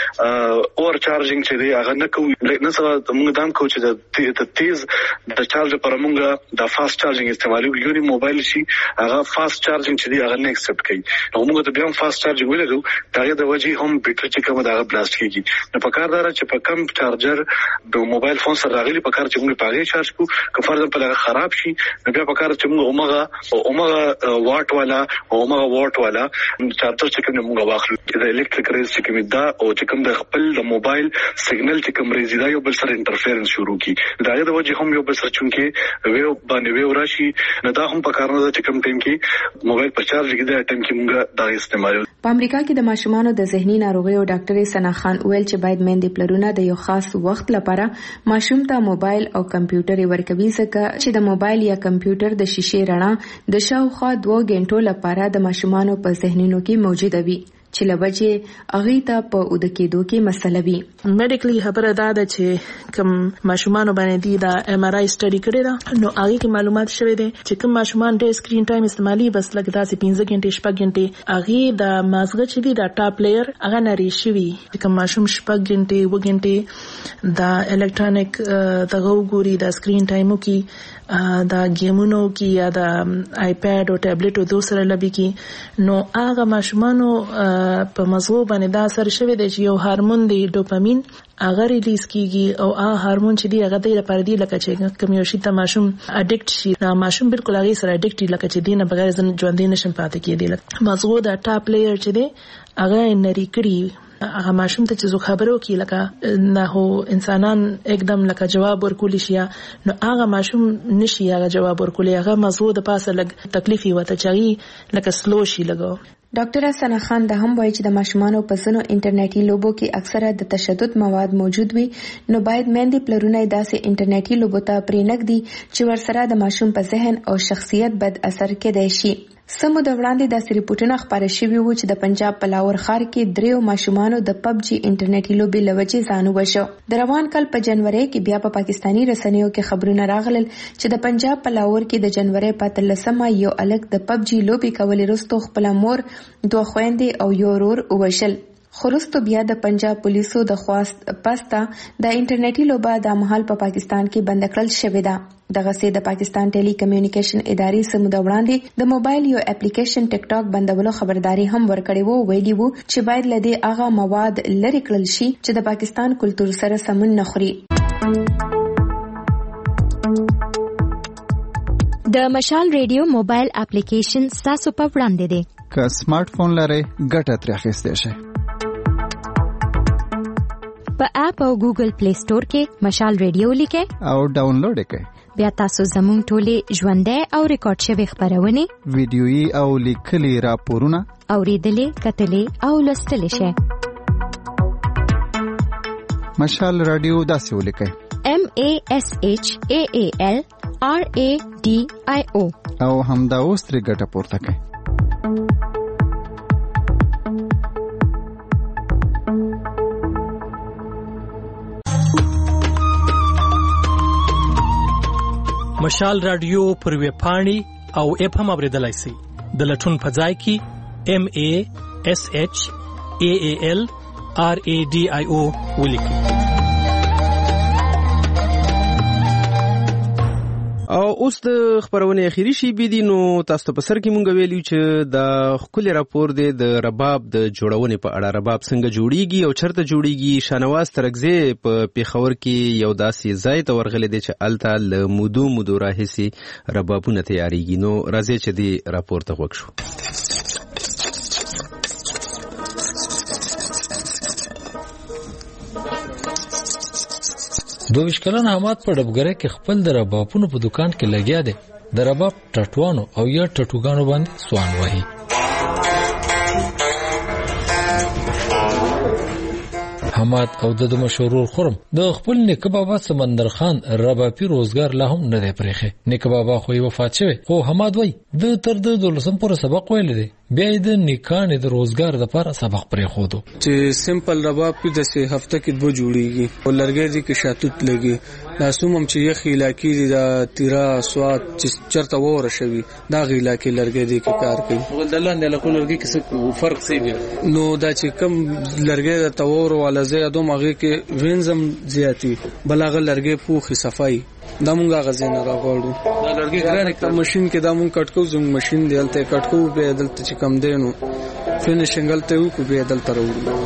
چې اور چارجینګ چې دی هغه نه کوو نه سره موږ دام کوو چې د تیز د چارج پر موږ د فاست چارجینګ استعمالو یو موبایل شي هغه فاست چارجینګ چې دی هغه نه ایکسپټ کوي. نو موږ ته بیا فاست چارجینګ ولګو دا د وجې هم بیټرۍ چې کومه دا بلاست کیږي. نو په کار دار چې په کم چارجر د موبایل فون سره راغلي په کار چې موږ پاغه چارج کو که فرض په لګه خراب شي نو بیا په کار چې موږ اومغه اومغه واټ والا اومغه واټ والا چارجر چې کوم موږ واخلو د الکتریک ریز چې کوم دا او چې کوم د خپل د موبایل سیګنل چې کوم ریز دا یو بل سره انټرفیرنس شروع کی دا د وجې هم یو بل سره چونکې ویو باندې ویو راشي نو دا هم په کار نه چې کوم ټیم کې موبایل په چارج کې دا ټیم کې موږ دا استعمال. په امریکا کې د ماشومانو د ذهني ناروغیو ډاکټر سنا خان ویل چې باید میندې پلرونه د یو خاص وخت لپاره ماشوم ته موبایل او کمپیوټر ورکوي ځکه چې د موبایل یا کمپیوټر د شیشې رڼا د شاوخوا دوه غنټو لپاره د ماشومانو په ذهنونو کې موجوده وي چې لوجه اغه ته په اود کېدو کې مسله وي. میډیکلی خبره دا ده چې کوم ماشومان باندې دی دا ایم آر آی سټډي کړی دا نو هغه کې معلومات شوه دي چې کوم ماشومان ډېر سکرین ټایم استعمالي بس لکه داسې پنځه غنټې شپږ غنټې هغه د مازغه چې دی دا ټاپ لیئر هغه نری شوی کوم ماشوم شپږ غنټې و غنټې دا الکترونیک دغه ګوري دا سکرین ټایمو کې دا گیمونو کې یا دا آیپاد او ټابلیټ او دوسره لبي کې نو هغه ماشومانو په مزغو باندې دا اثر شوی دی چې یو هورمون دی ډوپامین هغه ریلیز کیږي او هغه هورمون چې دی هغه د لپاره دی لکه چې کوم یو شی ته ماشوم اډیکټ شي نو ماشوم بالکل هغه سره اډیکټ لکه چې دینه بغیر ژوند نشم پاتې کېدی مزغو دا ټاپ لیئر چې دی هغه نری کړی هغه ماشوم ته چې زو خبرو کی لکه نه هو انسانان एकदम لکه جواب ورکول شي نو هغه ماشوم نشي هغه جواب ورکول هغه مزغو د پاسه لګ تکلیفي وته چي لکه سلو شي لګو ډاکټر حسن خان د هم وایي چې د ماشومانو په ځینو انټرنیټي لوبو کې اکثره د تشدد مواد موجود وي نو باید میندې پلرونه داسې انټرنیټي لوبو ته پرېنګ دي چې ورسره د ماشوم په ذهن او شخصیت بد اثر کېدای شي سمو د وړاندې د ریپورتونو خبره شوی وو چې د پنجاب په لاهور ښار کې دریو ماشومانو د پب جی انټرنیټي لوبي لوجې ځانو وشو د روان کال په جنوري کې بیا په پاکستانی رسنیو کې خبرونه راغلل چې د پنجاب په لاهور کې د جنوري په اتلسمه یو الګ د پب جی لوبي کولې وروسته خپل مور دوه خويندې او یو ورور وشل خورستو بیا د پنجاب پولیسو د خواست پستا د انټرنیټي لوبه د محل په پاکستان کې بند کړل شوې ده دغه سي د پاکستان ټيلي کمیونیکیشن ادارې سمو د وړاندې د موبایل یو اپلیکیشن ټیک ټاک بندولو خبرداري هم ورکړې وو ویلي وو چې باید لدی هغه مواد لری کړل شي چې د پاکستان کلچر سره سمون نه خوري د مشال ریډیو موبایل اپلیکیشن تاسو په وړاندې دی که سمارټ فون لرئ ګټه ترې اخیستی شئ په اپ او ګوګل پلی سٹور کې مشال ریډیو لیکئ او ډاونلوډ یې کړئ بیا تاسو زموږ ټولې ژوندۍ او ریکارډ شوی خبرونه ویډیويي او لیکلي راپورونه اوریدلې کتلې او لوستلې شئ مشال رادیو داسې ولیکئ M A S H A A L R A D I O او همدا اوس ترې ګټه پورته کړئ مشال رادیو پر ویب پاڼې او اپ هم اوریدلای شئ د لټون په ځای کې M A S H A A L R A D I O ولیکئ او اوس د خبرونه اخیری شی بي دي نو تاسو په سر کې مونږ ویلو چې د خپل راپور دی د رباب د جوړونې په اړه رباب څنګه جوړیږي او چرته جوړیږي شانواز ترګزه په پیښور کې یو داسې ځای ته ورغلې دي چې الته ل مودو مودو راهسي ربابونه تیاریږي نو راځي چې دی راپور ته وښو دویش کلن حماد په ډبګره کې خپل د ربابونو په دکان کې لګیا دی د رباب ټټوانو او یا ټټوګانو باندې سوان وهي حماد او د مشهور خرم د خپل نیکه بابا سمندر خان ربابي روزګار لا هم نه دی پرېخه نیکه بابا خو یې وفات شوی خو حماد وای د تر د دولسم پر سبق ویل دی بیا د نیکانې د روزګار لپاره سبق پرې خو دو چې سیمپل رباب په دسه هفته کې دوه جوړیږي او لرګي دي کې شاتوت لګي لاسوم چې یخ علاقې دي د تیرا سواد چې چرته وره شوی دا غی علاقې لرګي دي کې کار کوي ولدلان د لکو لرګي کې فرق سی دی نو دا چې کم لرګي د تور ولا زیادو مغه کې وینزم زیاتی بلغه لرګي پوخي صفای دا مونږه غزنه راغړو دا لرګي ګرانه کړه ماشين کې دا مونږ کټکو زموږ ماشين دی الته کټکو به دلته چې کم دینو فینیشنګ الته وو کو به دلته راوړو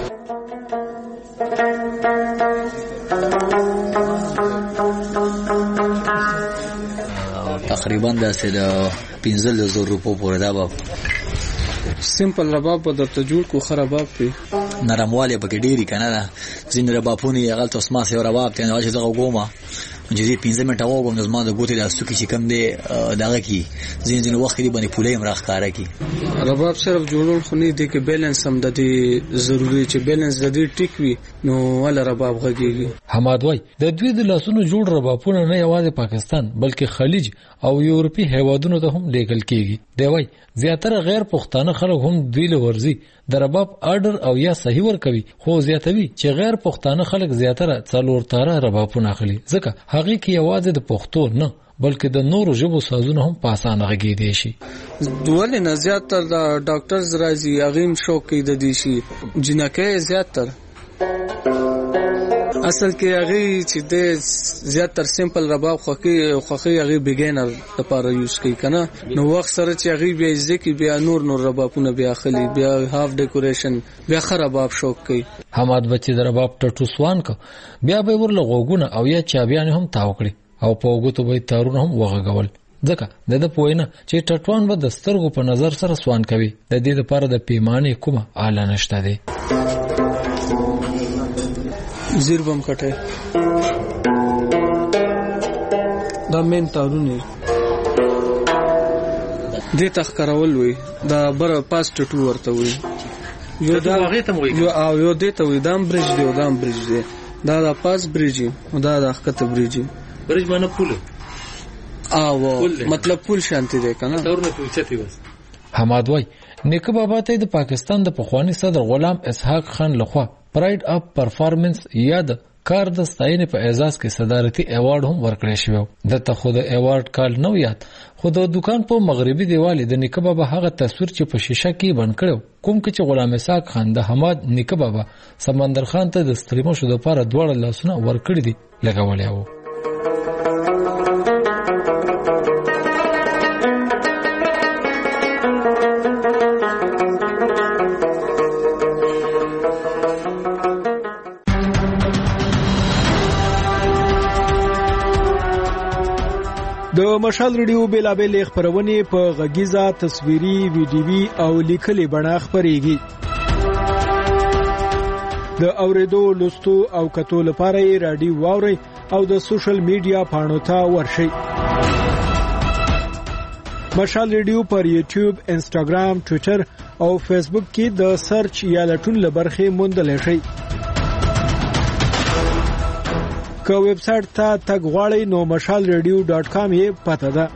تقریبا دا سه د پنځه زره روپو پورې دا به سیمپل رباب په درته جوړ کو خراباب په نرمواله پکې ډیری کنه دا زین ربابونه یې غلط اوس ما سه رباب ته نه چې دغه ګوما چې دې پنځه منټه وګم نو زما د ګوتې د استو کې چې کم دی دغه کی زین زین وخت دی باندې پولې امراخ کارا کی رباب صرف جوړول خو نه دی کې بیلانس هم د دې ضروری چې بیلانس د دې ټیک وي نو ول رباب غږیږي حماد وای د دوی د لاسونو جوړ ربابونه نه یوازې پاکستان بلکې خلیج او یورپی هیوادونو ته هم لیږل کیږي دی وای زیاتره غیر پښتانه خلک هم دوی له ورزي د رباب آرډر او یا صحیح ور کوي خو زیاتوي چې غیر پښتانه خلک زیاتره څلور تاره ربابونه اخلي ځکه هغه کې یوازې د پښتو نه بلکې د نورو ژبو سازونه هم په اسانه غږیدي شي ولې نه زیاتره د ډاکټرز راځي اغیم شوق کې د دي شي جنکه زیاتره اصل کې هغه چې د زیات تر سیمپل رباب خوخي خوخي هغه بیګینر لپاره یوز کوي کنه نو وخت سره چې هغه بیا ځکه بیا نور نور ربابونه بیا خلی بیا هاف ډیکوریشن بیا خراباب شوق کوي. حماد بچی د رباب ټټو سوان کو بیا به ورله غوګونه او یا چابيان هم تاو کړی او په وګتو به تارونه هم وغغول ځکه د د پوینه چې ټټوان به د سترګو په نظر سره سوان کوي د دې لپاره د پیمانه کومه اعلی نشته دی. زیر بم کټه دا مین تارونه دې تخکرول وي دا بر پاس ټټو ورته وي یو دا هغه ته وي یو او یو دې ته وي دام برج دی دام برج دی دا دا پاس برج دا د حقته برج برج باندې پول او مطلب پول شانتی دی کنه تورنه پوښتې وس. حماد وای نیکه بابا ته د پاکستان د پخوانی صدر غلام اسحاق خان لخوا پرایډ اپ پرفارمنس یا د کار د ستاینې په اعزاز کې صدارتي ایوارډ هم ورکړی شو. د ته خود ایوارډ کال نو یاد خود د دکان په مغربي دیوال د نیکه بابا هغه تصویر چې په شیشه کې بند کړو کوم چې غلام اسحاق خان د حماد نیکه بابا سمندر خان ته د ستریمو شو د لپاره دوړ لاسونه ورکړي دي لګولې وو. د مشال ریډیو بیلابل خبرونه په غږیزه تصویري ویډیوي او لیکلي بڼه خبريږي. د اوریدو لوستو او کتو لپاره یې رادیو واوري او د سوشل میډیا پاڼو ته ورشئ. مشال ریډیو پر یوټیوب، انسټاګرام، ټوئیټر او فیسبوک کې د سرچ یا لټون لبرخه موندل شي. که ویب سټ ته تګ غواړئ نو مشال ریډیو ډاټ کام یې پته ده.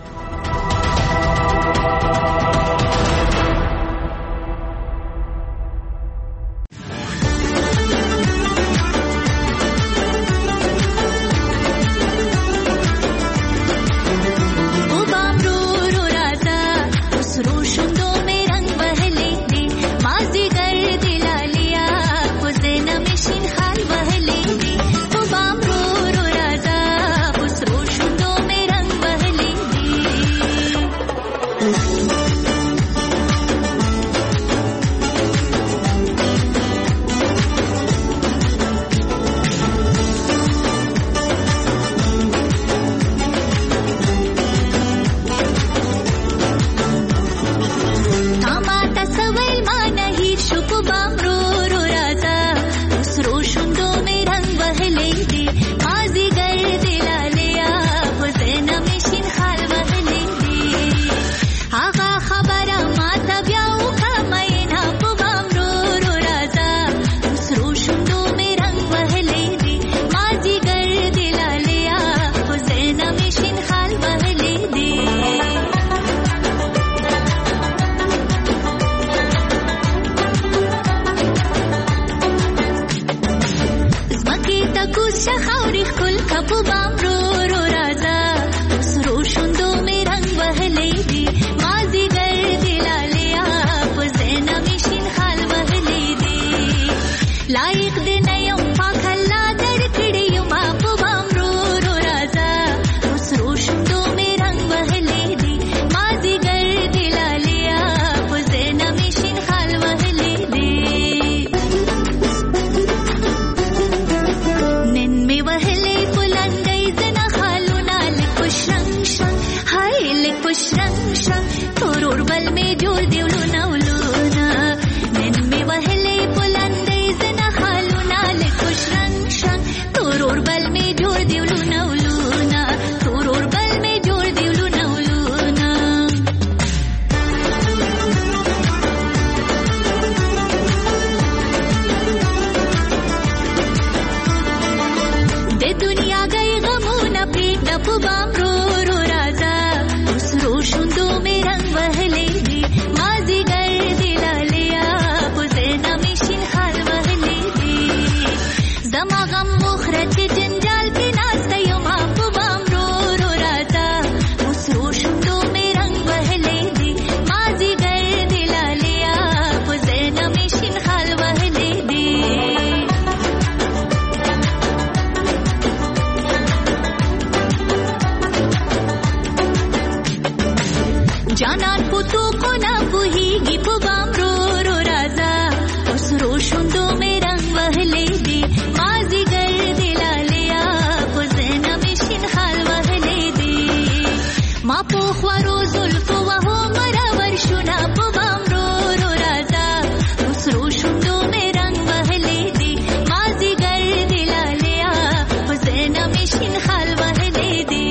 جانان پتو کو نا پوهیږي په بام رو رو راځه اوس رو شوندو مې رنگ وهلې دي مازیګر دلالیا په زنه مې شین حال وهلې دي ما په خورو زلفو وهو مرور شونا په بام رو رو راځه اوس رو شوندو مې رنگ وهلې دي مازیګر دلالیا په زنه مې شین حال وهلې دي.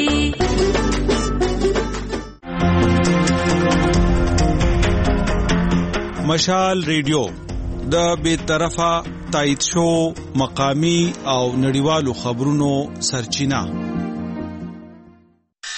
مشال ریډیو د بے طرفه تایید شو مقامی او نړیوالو خبرونو سرچینه